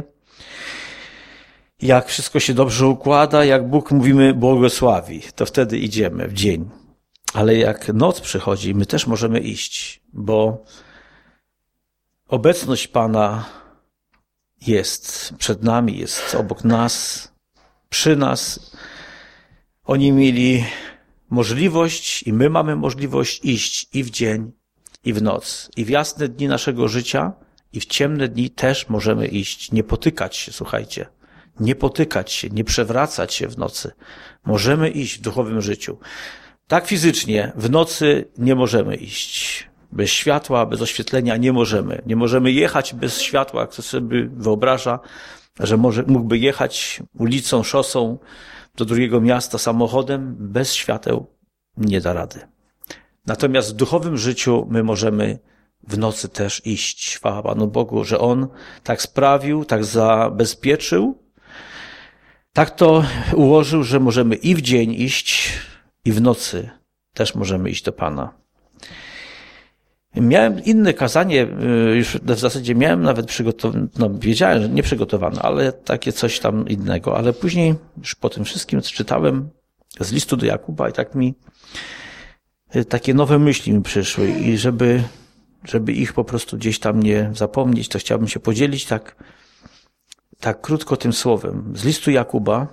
jak wszystko się dobrze układa, jak Bóg, mówimy, błogosławi, to wtedy idziemy w dzień. Ale jak noc przychodzi, my też możemy iść, bo obecność Pana jest przed nami, jest obok nas, przy nas. Oni mieli możliwość i my mamy możliwość iść i w dzień, i w noc. I w jasne dni naszego życia, i w ciemne dni też możemy iść. Nie potykać się, słuchajcie. Nie potykać się, nie przewracać się w nocy. Możemy iść w duchowym życiu. Tak fizycznie w nocy nie możemy iść. Bez światła, bez oświetlenia nie możemy. Nie możemy jechać bez światła. Kto sobie wyobraża, że mógłby jechać ulicą, szosą do drugiego miasta samochodem, bez świateł nie da rady. Natomiast w duchowym życiu my możemy w nocy też iść. Chwała Panu Bogu, że On tak sprawił, tak zabezpieczył, tak to ułożył, że możemy i w dzień iść, i w nocy też możemy iść do Pana. Miałem inne kazanie, już w zasadzie miałem nawet przygotowane, wiedziałem, że nie przygotowane, ale takie coś tam innego, ale później już po tym wszystkim czytałem z listu do Jakuba i tak mi takie nowe myśli mi przyszły i żeby ich po prostu gdzieś tam nie zapomnieć, to chciałbym się podzielić tak krótko tym słowem. Z listu Jakuba,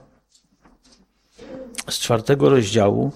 z 4 rozdziału,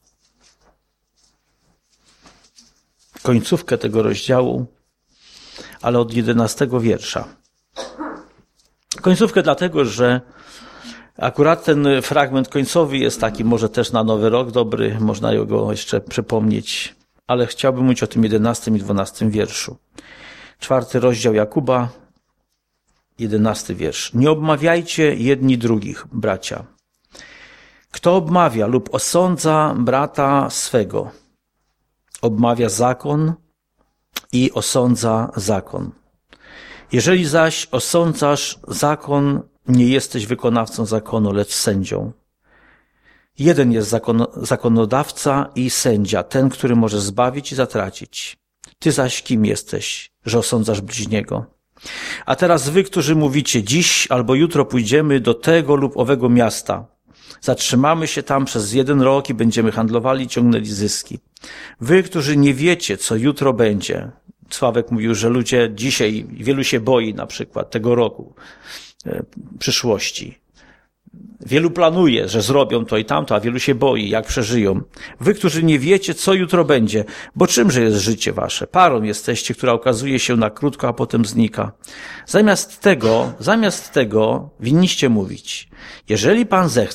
końcówkę tego rozdziału, ale od 11 wiersza. Końcówkę dlatego, że akurat ten fragment końcowy jest taki może też na Nowy Rok dobry, można go jeszcze przypomnieć, ale chciałbym mówić o tym 11 i 12 wierszu. 4 rozdział Jakuba, 11 wiersz. Nie obmawiajcie jedni drugich, bracia. Kto obmawia lub osądza brata swego, obmawia zakon i osądza zakon. Jeżeli zaś osądzasz zakon, nie jesteś wykonawcą zakonu, lecz sędzią. Jeden jest zakonodawca i sędzia, ten, który może zbawić i zatracić. Ty zaś kim jesteś, że osądzasz bliźniego? A teraz wy, którzy mówicie, dziś albo jutro pójdziemy do tego lub owego miasta. Zatrzymamy się tam przez 1 rok i będziemy handlowali i ciągnęli zyski. Wy, którzy nie wiecie, co jutro będzie. Sławek mówił, że ludzie dzisiaj, wielu się boi na przykład tego roku, przyszłości. Wielu planuje, że zrobią to i tamto, a wielu się boi, jak przeżyją. Wy, którzy nie wiecie, co jutro będzie, bo czymże jest życie wasze? Parą jesteście, która okazuje się na krótko, a potem znika. Zamiast tego winniście mówić, jeżeli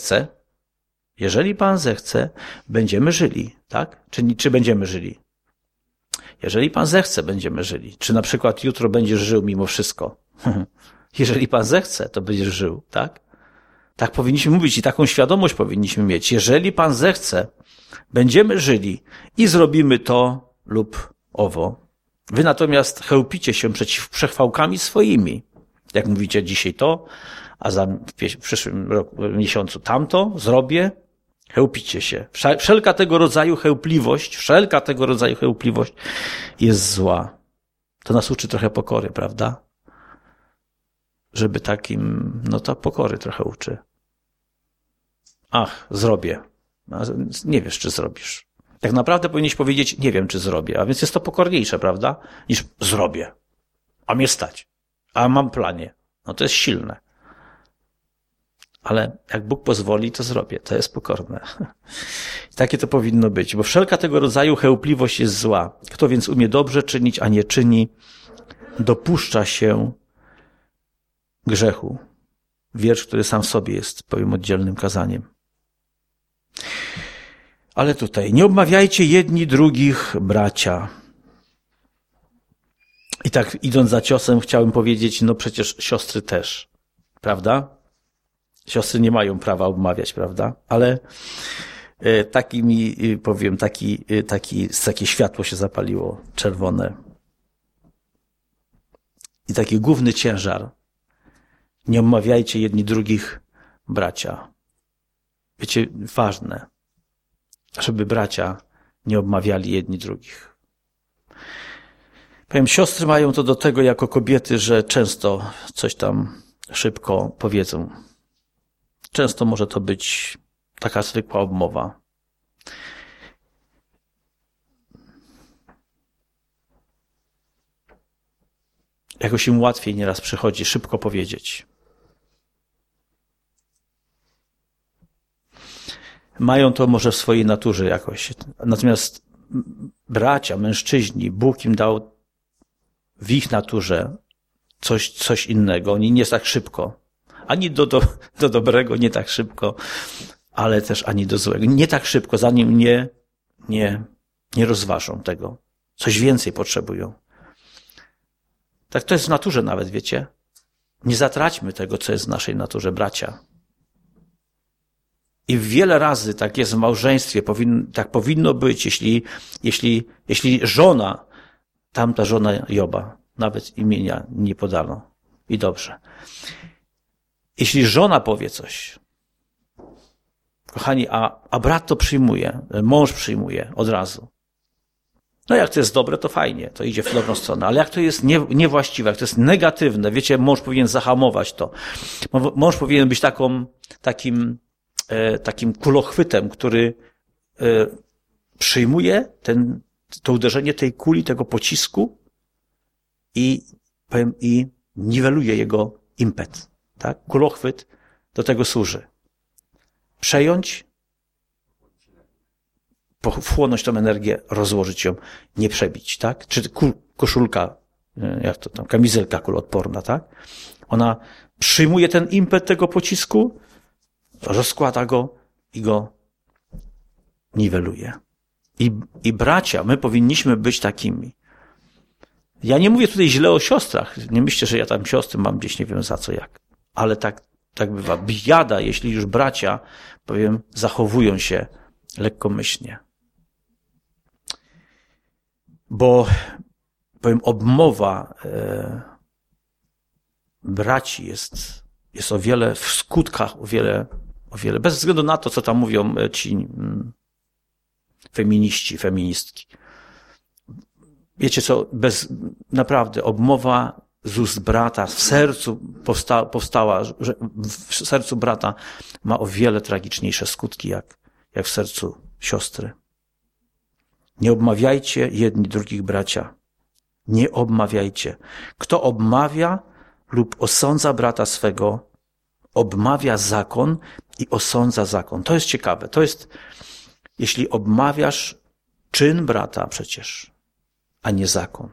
Pan zechce, będziemy żyli, tak? Czy będziemy żyli? Jeżeli Pan zechce, będziemy żyli. Czy na przykład jutro będziesz żył mimo wszystko? Jeżeli Pan zechce, to będziesz żył, tak? Tak powinniśmy mówić i taką świadomość powinniśmy mieć. Jeżeli Pan zechce, będziemy żyli i zrobimy to lub owo. Wy natomiast chełpicie się przeciw przechwałkami swoimi. Jak mówicie dzisiaj to, a w przyszłym miesiącu tamto zrobię, chełpicie się. Wszelka tego rodzaju chełpliwość jest zła. To nas uczy trochę pokory, prawda? Żeby takim, to pokory trochę uczy. Ach, zrobię. Nie wiesz, czy zrobisz. Tak naprawdę powinieneś powiedzieć, nie wiem, czy zrobię. A więc jest to pokorniejsze, prawda? Niż zrobię. A mnie stać. A mam planie. To jest silne. Ale jak Bóg pozwoli, to zrobię. To jest pokorne. Takie to powinno być, bo wszelka tego rodzaju chełpliwość jest zła. Kto więc umie dobrze czynić, a nie czyni, dopuszcza się grzechu. Wiersz, który sam w sobie jest, powiem, oddzielnym kazaniem. Ale tutaj, nie obmawiajcie jedni drugich, bracia. I tak idąc za ciosem chciałem powiedzieć, przecież siostry też, prawda? Siostry nie mają prawa obmawiać, prawda? Ale taki mi, powiem, takie światło się zapaliło, czerwone. I taki główny ciężar. Nie obmawiajcie jedni drugich, bracia. Wiecie, ważne, żeby bracia nie obmawiali jedni drugich. Powiem, siostry mają to do tego jako kobiety, że często coś tam szybko powiedzą. Często może to być taka zwykła obmowa. Jakoś im łatwiej nieraz przychodzi szybko powiedzieć. Mają to może w swojej naturze jakoś. Natomiast bracia, mężczyźni, Bóg im dał w ich naturze coś innego. Oni nie tak szybko. Ani do dobrego nie tak szybko, ale też ani do złego. Nie tak szybko, zanim nie nie rozważą tego. Coś więcej potrzebują. Tak to jest w naturze nawet, wiecie. Nie zatraćmy tego, co jest w naszej naturze, bracia. I wiele razy tak jest w małżeństwie, tak powinno być, jeśli żona, tamta żona Joba, nawet imienia nie podano. I dobrze. Jeśli żona powie coś, kochani, a brat to przyjmuje, mąż przyjmuje od razu. No jak to jest dobre, to fajnie, to idzie w dobrą stronę, ale jak to jest niewłaściwe, jak to jest negatywne, wiecie, mąż powinien zahamować to. Mąż powinien być takim kulochwytem, który przyjmuje to uderzenie tej kuli, tego pocisku i niweluje jego impet. Tak? Kulochwyt do tego służy. Przejąć, wchłonąć tą energię, rozłożyć ją, nie przebić, tak? Czy koszulka, jak to tam, kamizelka kuloodporna, tak? Ona przyjmuje ten impet tego pocisku, rozkłada go i go niweluje. I bracia, my powinniśmy być takimi. Ja nie mówię tutaj źle o siostrach. Nie myślę, że ja tam siostry mam gdzieś, nie wiem za co, jak. Ale tak bywa. Biada, jeśli już bracia, powiem, zachowują się lekkomyślnie. Bo, powiem, obmowa braci jest o wiele, w skutkach o wiele, bez względu na to, co tam mówią ci feminiści, feministki. Wiecie co, naprawdę obmowa z ust brata w sercu powstała, że w sercu brata ma o wiele tragiczniejsze skutki, jak w sercu siostry. Nie obmawiajcie jedni drugich, bracia. Nie obmawiajcie. Kto obmawia lub osądza brata swego, obmawia zakon i osądza zakon. To jest ciekawe. To jest, jeśli obmawiasz czyn brata przecież, a nie zakon.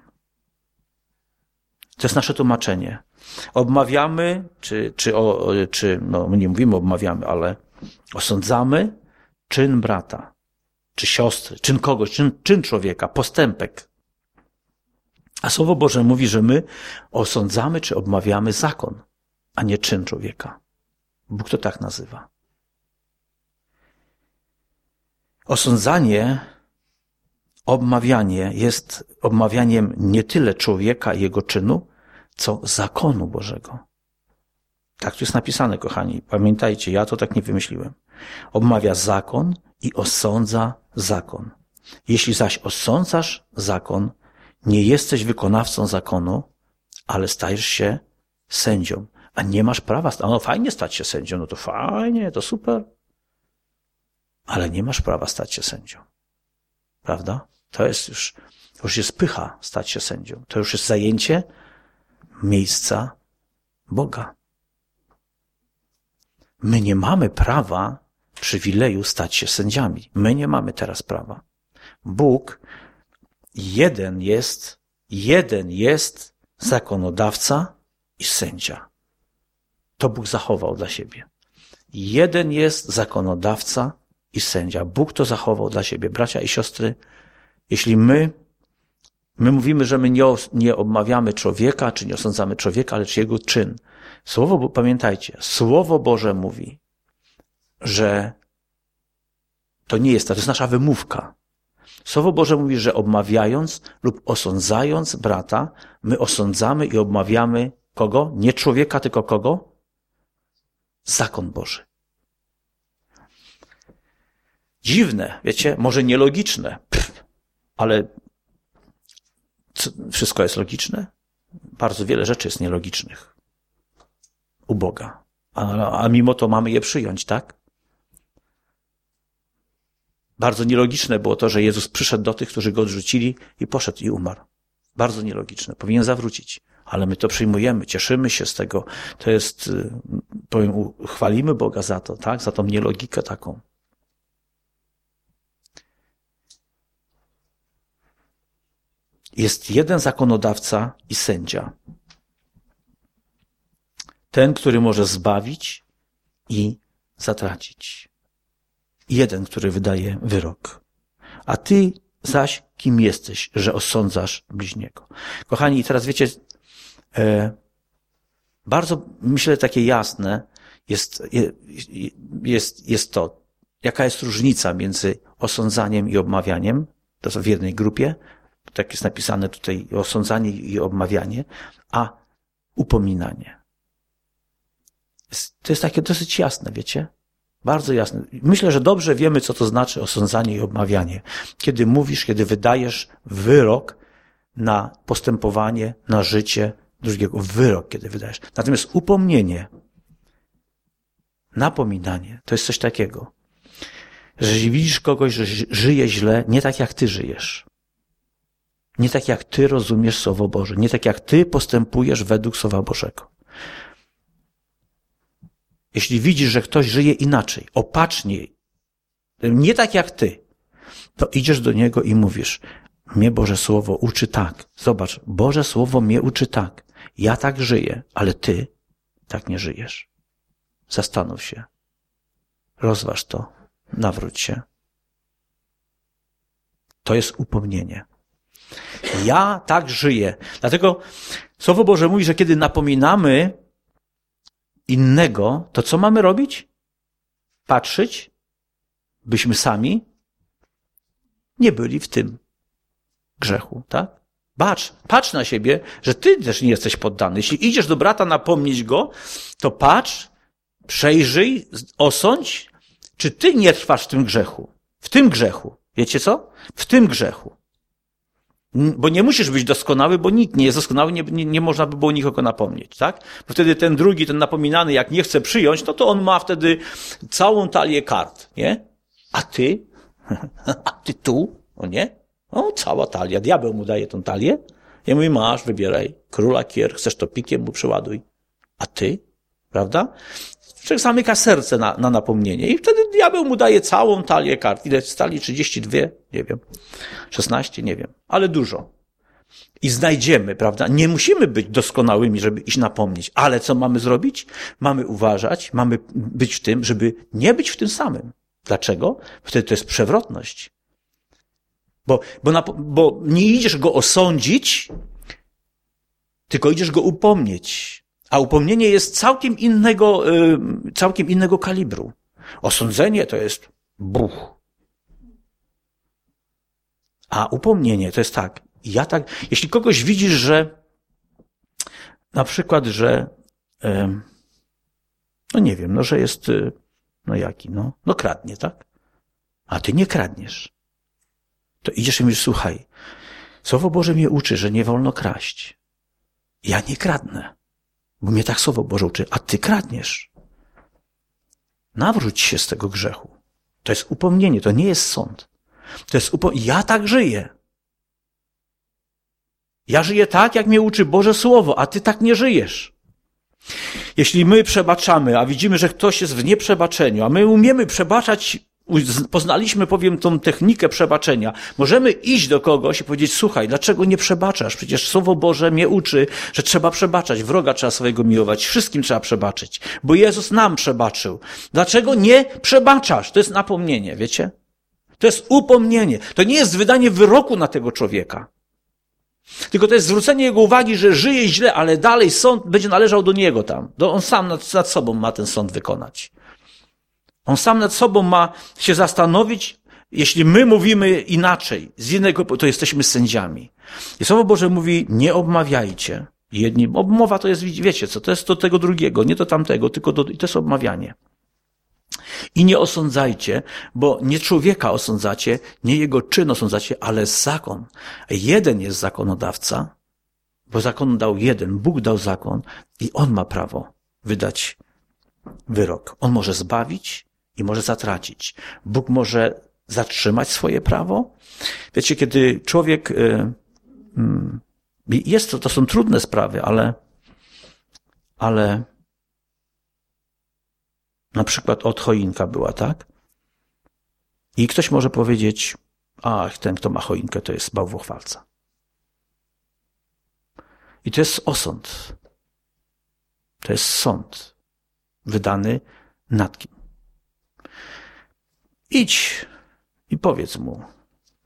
To jest nasze tłumaczenie. Obmawiamy, no my nie mówimy obmawiamy, ale osądzamy czyn brata, czy siostry, czyn kogoś, czyn człowieka, postępek. A Słowo Boże mówi, że my osądzamy, czy obmawiamy zakon, a nie czyn człowieka. Bóg to tak nazywa. Osądzanie, obmawianie jest obmawianiem nie tyle człowieka i jego czynu, co zakonu Bożego. Tak tu jest napisane, kochani. Pamiętajcie, ja to tak nie wymyśliłem. Obmawia zakon i osądza zakon. Jeśli zaś osądzasz zakon, nie jesteś wykonawcą zakonu, ale stajesz się sędzią. A nie masz prawa, no fajnie stać się sędzią, no to fajnie, to super. Ale nie masz prawa stać się sędzią. Prawda? To już jest pycha stać się sędzią. To już jest zajęcie miejsca Boga. My nie mamy prawa, przywileju stać się sędziami. My nie mamy teraz prawa. Bóg jeden jest zakonodawca i sędzia. To Bóg zachował dla siebie. Jeden jest zakonodawca i sędzia. Bóg to zachował dla siebie. Bracia i siostry, jeśli my mówimy, że my nie obmawiamy człowieka, czy nie osądzamy człowieka, lecz jego czyn. Pamiętajcie, Słowo Boże mówi, że to nie jest to jest nasza wymówka. Słowo Boże mówi, że obmawiając lub osądzając brata, my osądzamy i obmawiamy kogo? Nie człowieka, tylko kogo? Zakon Boży. Dziwne, wiecie, może nielogiczne, ale wszystko jest logiczne? Bardzo wiele rzeczy jest nielogicznych u Boga. A mimo to mamy je przyjąć, tak? Bardzo nielogiczne było to, że Jezus przyszedł do tych, którzy go odrzucili i poszedł i umarł. Bardzo nielogiczne. Powinien zawrócić. Ale my to przyjmujemy, cieszymy się z tego. To jest, powiem, chwalimy Boga za to, tak? Za tą nielogikę taką. Jest jeden zakonodawca i sędzia. Ten, który może zbawić i zatracić. Jeden, który wydaje wyrok. A ty zaś kim jesteś, że osądzasz bliźniego? Kochani, i teraz wiecie, bardzo, myślę, takie jasne jest to, jaka jest różnica między osądzaniem i obmawianiem. To są w jednej grupie, tak jest napisane tutaj, osądzanie i obmawianie, a upominanie. To jest takie dosyć jasne, wiecie? Bardzo jasne. Myślę, że dobrze wiemy, co to znaczy osądzanie i obmawianie. Kiedy mówisz, kiedy wydajesz wyrok na postępowanie, na życie drugiego. Wyrok, kiedy wydajesz. Natomiast upomnienie, napominanie, to jest coś takiego, że jeśli widzisz kogoś, że żyje źle, nie tak jak ty żyjesz. Nie tak jak ty rozumiesz Słowo Boże. Nie tak jak ty postępujesz według Słowa Bożego. Jeśli widzisz, że ktoś żyje inaczej, opatrzniej, nie tak jak ty, to idziesz do niego i mówisz, mnie Boże Słowo uczy tak. Zobacz, Boże Słowo mnie uczy tak. Ja tak żyję, ale ty tak nie żyjesz. Zastanów się. Rozważ to. Nawróć się. To jest upomnienie. Ja tak żyję. Dlatego Słowo Boże mówi, że kiedy napominamy innego, to co mamy robić? Patrzeć, byśmy sami nie byli w tym grzechu, tak? Patrz na siebie, że ty też nie jesteś poddany. Jeśli idziesz do brata napomnieć go, to patrz, przejrzyj, osądź, czy ty nie trwasz w tym grzechu. W tym grzechu. Wiecie co? W tym grzechu. Bo nie musisz być doskonały, bo nikt nie jest doskonały, nie można by było nikogo napomnieć, tak? Bo wtedy ten drugi, ten napominany, jak nie chce przyjąć, no to on ma wtedy całą talię kart, nie? A ty? A ty tu? O nie? O, cała talia. Diabeł mu daje tą talię. Ja mówię, masz, wybieraj. Króla kier, chcesz to pikiem, mu przeładuj. A ty? Prawda? Człowiek zamyka serce na napomnienie i wtedy diabeł mu daje całą talię kart. Ile stali? 32? Nie wiem. 16? Nie wiem. Ale dużo. I znajdziemy, prawda? Nie musimy być doskonałymi, żeby iść napomnieć. Ale co mamy zrobić? Mamy uważać, mamy być w tym, żeby nie być w tym samym. Dlaczego? Wtedy to jest przewrotność. Bo nie idziesz go osądzić, tylko idziesz go upomnieć. A upomnienie jest całkiem innego kalibru. Osądzenie to jest buch. A upomnienie to jest tak. Jeśli kogoś widzisz, że na przykład, że no nie wiem, no że jest, no jaki, no kradnie, tak? A ty nie kradniesz. To idziesz i mówisz, słuchaj, Słowo Boże mnie uczy, że nie wolno kraść. Ja nie kradnę, bo mnie tak Słowo Boże uczy, a ty kradniesz. Nawróć się z tego grzechu. To jest upomnienie, to nie jest sąd. To jest ja tak żyję. Ja żyję tak, jak mnie uczy Boże Słowo, a ty tak nie żyjesz. Jeśli my przebaczamy, a widzimy, że ktoś jest w nieprzebaczeniu, a my umiemy przebaczać, poznaliśmy, powiem, tą technikę przebaczenia. Możemy iść do kogoś i powiedzieć, słuchaj, dlaczego nie przebaczasz? Przecież Słowo Boże mnie uczy, że trzeba przebaczać. Wroga trzeba swojego miłować. Wszystkim trzeba przebaczyć. Bo Jezus nam przebaczył. Dlaczego nie przebaczasz? To jest napomnienie, wiecie? To jest upomnienie. To nie jest wydanie wyroku na tego człowieka. Tylko to jest zwrócenie jego uwagi, że żyje źle, ale dalej sąd będzie należał do niego tam. On sam nad sobą ma ten sąd wykonać. On sam nad sobą ma się zastanowić, jeśli my mówimy inaczej, z innego, to jesteśmy sędziami. I Słowo Boże mówi, nie obmawiajcie. Obmowa to jest, wiecie co, to jest do tego drugiego, nie do tamtego, tylko to jest obmawianie. I nie osądzajcie, bo nie człowieka osądzacie, nie jego czyn osądzacie, ale zakon. Jeden jest zakonodawca, bo zakon dał jeden, Bóg dał zakon i on ma prawo wydać wyrok. On może zbawić i może zatracić. Bóg może zatrzymać swoje prawo. Wiecie, kiedy człowiek, to są trudne sprawy, ale na przykład od choinka była, tak? I ktoś może powiedzieć, ach, ten, kto ma choinkę, to jest bałwochwalca. I to jest osąd. To jest sąd wydany nad kim? Idź i powiedz mu,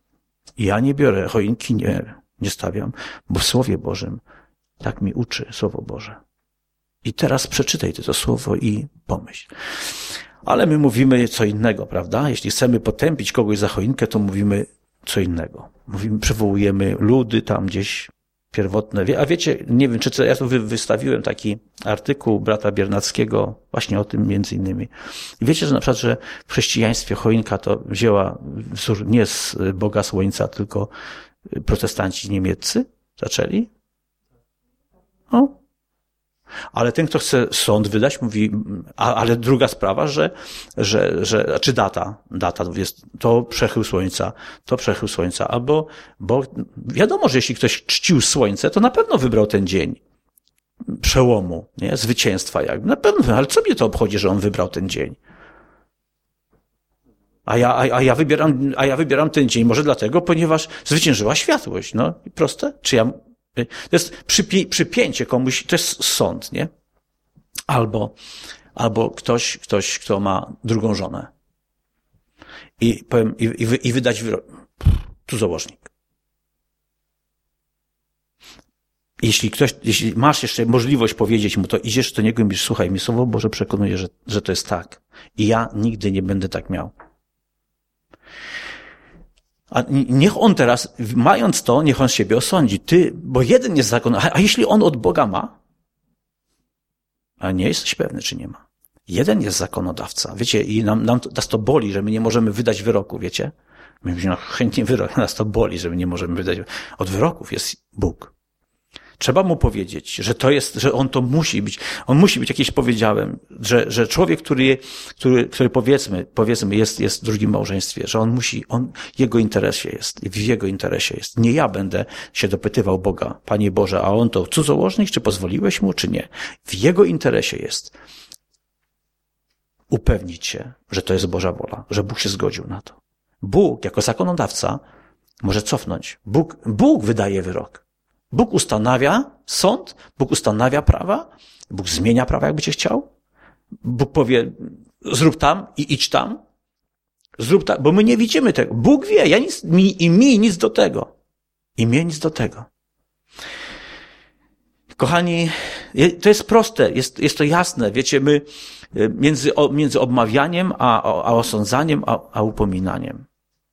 Ja nie biorę choinki, nie stawiam, bo w Słowie Bożym tak mi uczy Słowo Boże. I teraz przeczytaj to słowo i pomyśl. Ale my mówimy co innego, prawda? Jeśli chcemy potępić kogoś za choinkę, to mówimy co innego. Przywołujemy ludy tam gdzieś pierwotne. A wiecie, nie wiem, czy ja tu wystawiłem taki artykuł brata Biernackiego właśnie o tym między innymi. I wiecie, że na przykład, że w chrześcijaństwie choinka to wzięła wzór nie z Boga Słońca, tylko protestanci niemieccy zaczęli? No. Ale ten, kto chce sąd wydać, mówi, ale druga sprawa, czy data jest to przechył słońca, albo, bo wiadomo, że jeśli ktoś czcił słońce, to na pewno wybrał ten dzień przełomu, nie? Zwycięstwa jakby. Na pewno, ale co mnie to obchodzi, że on wybrał ten dzień? A ja wybieram ten dzień może dlatego, ponieważ zwyciężyła światłość, no i proste. To jest przypięcie komuś, to jest sąd, nie? Albo ktoś, kto ma drugą żonę. I wydać wyrok. Cudzołożnik. Jeśli masz jeszcze możliwość powiedzieć mu to, idziesz do niego i mówisz, słuchaj, mi Słowo Boże przekonuje, że to jest tak. I ja nigdy nie będę tak miał. A niech on teraz, mając to, niech on siebie osądzi. Bo jeden jest zakon, a jeśli on od Boga ma, a nie jesteś pewny, czy nie ma. Jeden jest zakonodawca. Wiecie, i nas to boli, że my nie możemy wydać wyroku, wiecie? My mówimy, chętnie wyrok, nas to boli, że my nie możemy wydać. Od wyroków jest Bóg. Trzeba mu powiedzieć, że on to musi być. On musi być jakiś, powiedziałem, że człowiek, który powiedzmy jest w drugim małżeństwie, że w jego interesie jest. Nie ja będę się dopytywał Boga, Panie Boże, a on to cudzołożnik, czy pozwoliłeś mu, czy nie? W jego interesie jest upewnić się, że to jest Boża wola, że Bóg się zgodził na to. Bóg, jako zakonodawca, może cofnąć. Bóg wydaje wyrok. Bóg ustanawia sąd, Bóg ustanawia prawa, Bóg zmienia prawa, jakby cię chciał. Bóg powie, zrób tam i idź tam. Zrób tak, bo my nie widzimy tego. Bóg wie, mi nic do tego. I mnie nic do tego. Kochani, to jest proste, jest to jasne. Wiecie, my między obmawianiem a osądzaniem, a upominaniem.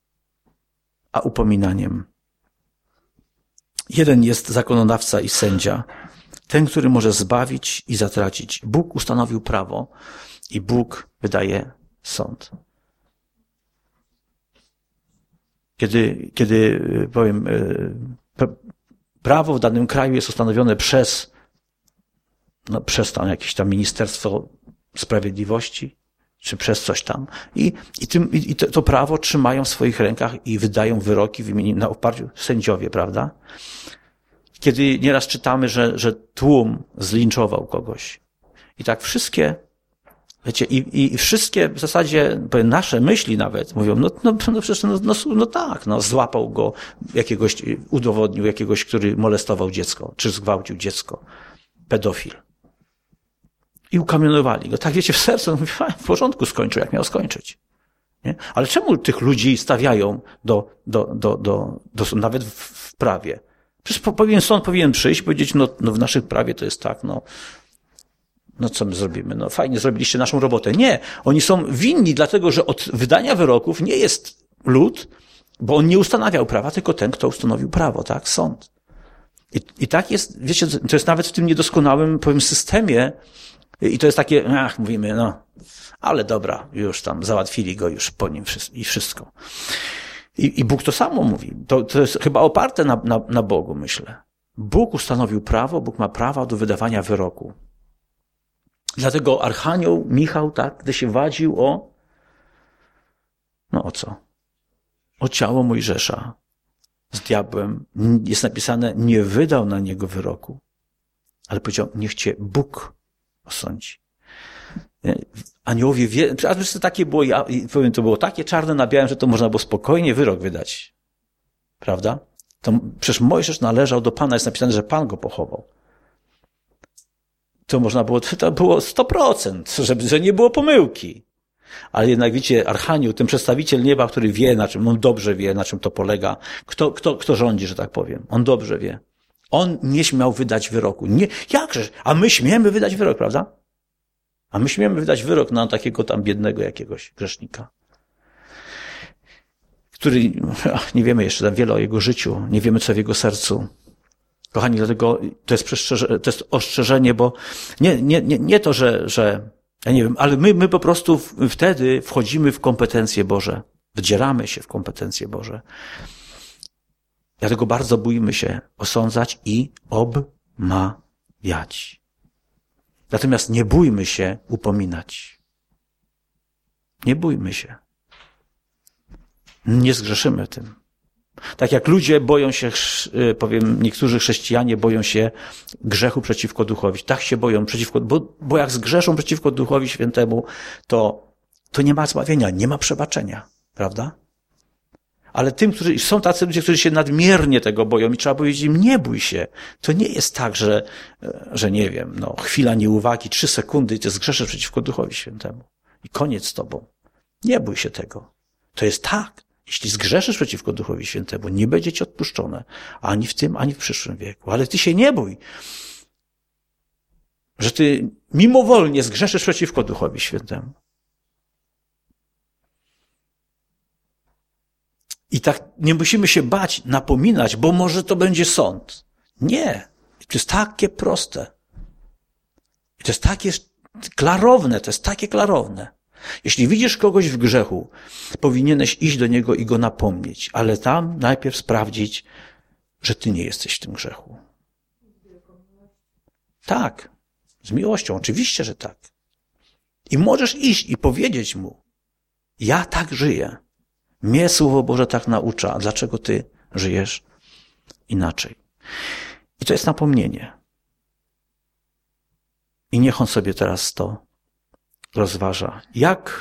Jeden jest zakonodawca i sędzia. Ten, który może zbawić i zatracić. Bóg ustanowił prawo i Bóg wydaje sąd. Kiedy powiem, prawo w danym kraju jest ustanowione przez tam jakieś tam Ministerstwo Sprawiedliwości, czy przez coś tam. I to prawo trzymają w swoich rękach i wydają wyroki na oparciu sędziowie, prawda? Kiedy nieraz czytamy, że tłum zlinczował kogoś. I tak wszystkie, wiecie, i wszystkie w zasadzie nasze myśli nawet mówią, złapał go udowodnił jakiegoś, który molestował dziecko, czy zgwałcił dziecko. Pedofil. I ukamionowali go. Tak wiecie, w sercu mówi, w porządku, skończył, jak miał skończyć. Nie? Ale czemu tych ludzi stawiają nawet w prawie? Przecież sąd powinien przyjść i powiedzieć, w naszym prawie to jest tak, co my zrobimy? Fajnie, zrobiliście naszą robotę. Nie, oni są winni, dlatego że od wydania wyroków nie jest lud, bo on nie ustanawiał prawa, tylko ten, kto ustanowił prawo, tak? Sąd. I tak jest, wiecie, to jest nawet w tym niedoskonałym, systemie, i to jest takie, mówimy, ale dobra, już tam załatwili go już po nim i wszystko. I Bóg to samo mówi. To jest chyba oparte na Bogu, myślę. Bóg ustanowił prawo, Bóg ma prawo do wydawania wyroku. Dlatego archanioł Michał, tak, gdy się wadził o co? O ciało Mojżesza z diabłem. Jest napisane, nie wydał na niego wyroku, ale powiedział, niech cię Bóg osądzi. Aniołowie takie było, powiem, to było takie czarne na białym, że to można było spokojnie wyrok wydać. Prawda? Przecież Mojżesz należał do Pana, jest napisane, że Pan go pochował. To było 100%, że nie było pomyłki. Ale jednak wiecie, Archanioł, ten przedstawiciel nieba, który wie, na czym, on dobrze wie, na czym to polega. Kto rządzi, że tak powiem? On dobrze wie. On nie śmiał wydać wyroku. Nie, jakże? A my śmiemy wydać wyrok, prawda? A my śmiemy wydać wyrok na takiego tam biednego jakiegoś grzesznika, który, nie wiemy jeszcze tam wiele o jego życiu, nie wiemy co w jego sercu. Kochani, dlatego to jest ostrzeżenie, bo nie to, że ja nie wiem, ale my po prostu wtedy wchodzimy w kompetencje Boże. Wdzieramy się w kompetencje Boże. Dlatego bardzo bójmy się osądzać i obmawiać. Natomiast nie bójmy się upominać. Nie bójmy się. Nie zgrzeszymy tym. Tak jak ludzie boją się, powiem, niektórzy chrześcijanie boją się grzechu przeciwko Duchowi. Tak się boją bo jak zgrzeszą przeciwko Duchowi Świętemu, to nie ma zbawienia, nie ma przebaczenia. Prawda? Ale są tacy ludzie, którzy się nadmiernie tego boją i trzeba powiedzieć im, nie bój się. To nie jest tak, że nie wiem, chwila nieuwagi, 3 sekundy i ty zgrzeszysz przeciwko Duchowi Świętemu. I koniec z tobą. Nie bój się tego. To jest tak. Jeśli zgrzeszysz przeciwko Duchowi Świętemu, nie będzie ci odpuszczone. Ani w tym, ani w przyszłym wieku. Ale ty się nie bój, że ty mimowolnie zgrzeszysz przeciwko Duchowi Świętemu. I tak nie musimy się bać, napominać, bo może to będzie sąd. Nie. To jest takie proste. I to jest takie klarowne, to jest takie klarowne. Jeśli widzisz kogoś w grzechu, powinieneś iść do niego i go napomnieć, ale tam najpierw sprawdzić, że ty nie jesteś w tym grzechu. Tak. Z miłością, oczywiście, że tak. I możesz iść i powiedzieć mu, ja tak żyję. Mnie Słowo Boże tak naucza, a dlaczego ty żyjesz inaczej? I to jest napomnienie. I niech on sobie teraz to rozważa. Jak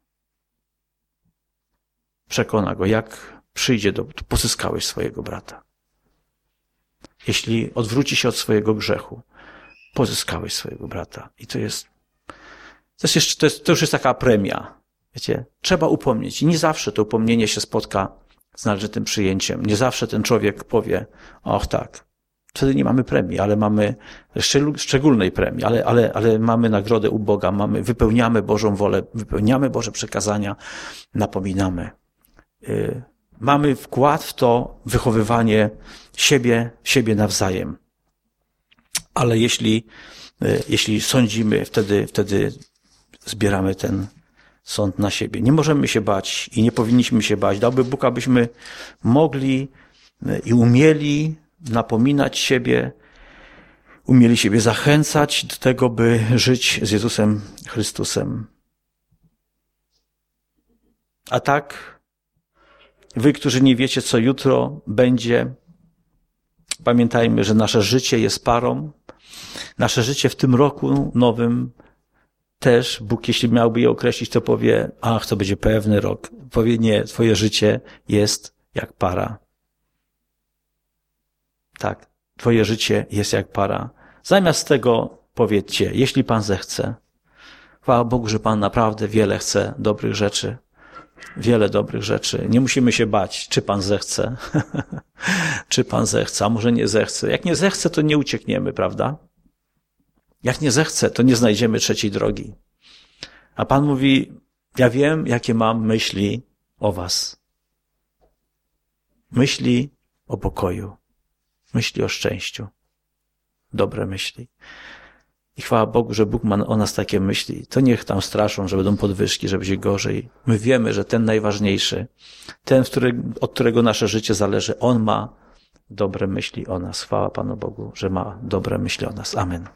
przekona go, jak przyjdzie pozyskałeś swojego brata. Jeśli odwróci się od swojego grzechu, pozyskałeś swojego brata. I to już jest taka premia. Wiecie, trzeba upomnieć. I nie zawsze to upomnienie się spotka z należytym przyjęciem. Nie zawsze ten człowiek powie, och tak, wtedy nie mamy premii, ale mamy szczególnej premii, ale mamy nagrodę u Boga, wypełniamy Bożą wolę, wypełniamy Boże przekazania, napominamy. Mamy wkład w to wychowywanie siebie nawzajem. Ale jeśli sądzimy, wtedy zbieramy ten sąd na siebie. Nie możemy się bać i nie powinniśmy się bać. Dałby Bóg, abyśmy mogli i umieli napominać siebie, umieli siebie zachęcać do tego, by żyć z Jezusem Chrystusem. A tak, wy, którzy nie wiecie, co jutro będzie, pamiętajmy, że nasze życie jest parą. Nasze życie w tym roku nowym też, Bóg, jeśli miałby je określić, to powie, ach, to będzie pewny rok. Powie, nie, twoje życie jest jak para. Tak, twoje życie jest jak para. Zamiast tego powiedzcie, jeśli Pan zechce. Chwała Bogu, że Pan naprawdę wiele chce dobrych rzeczy. Wiele dobrych rzeczy. Nie musimy się bać, czy Pan zechce. Czy Pan zechce, a może nie zechce. Jak nie zechce, to nie uciekniemy, prawda? Jak nie zechce, to nie znajdziemy trzeciej drogi. A Pan mówi, ja wiem, jakie mam myśli o was. Myśli o pokoju. Myśli o szczęściu. Dobre myśli. I chwała Bogu, że Bóg ma o nas takie myśli. To niech tam straszą, że będą podwyżki, że będzie gorzej. My wiemy, że ten najważniejszy, ten, od którego nasze życie zależy, On ma dobre myśli o nas. Chwała Panu Bogu, że ma dobre myśli o nas. Amen.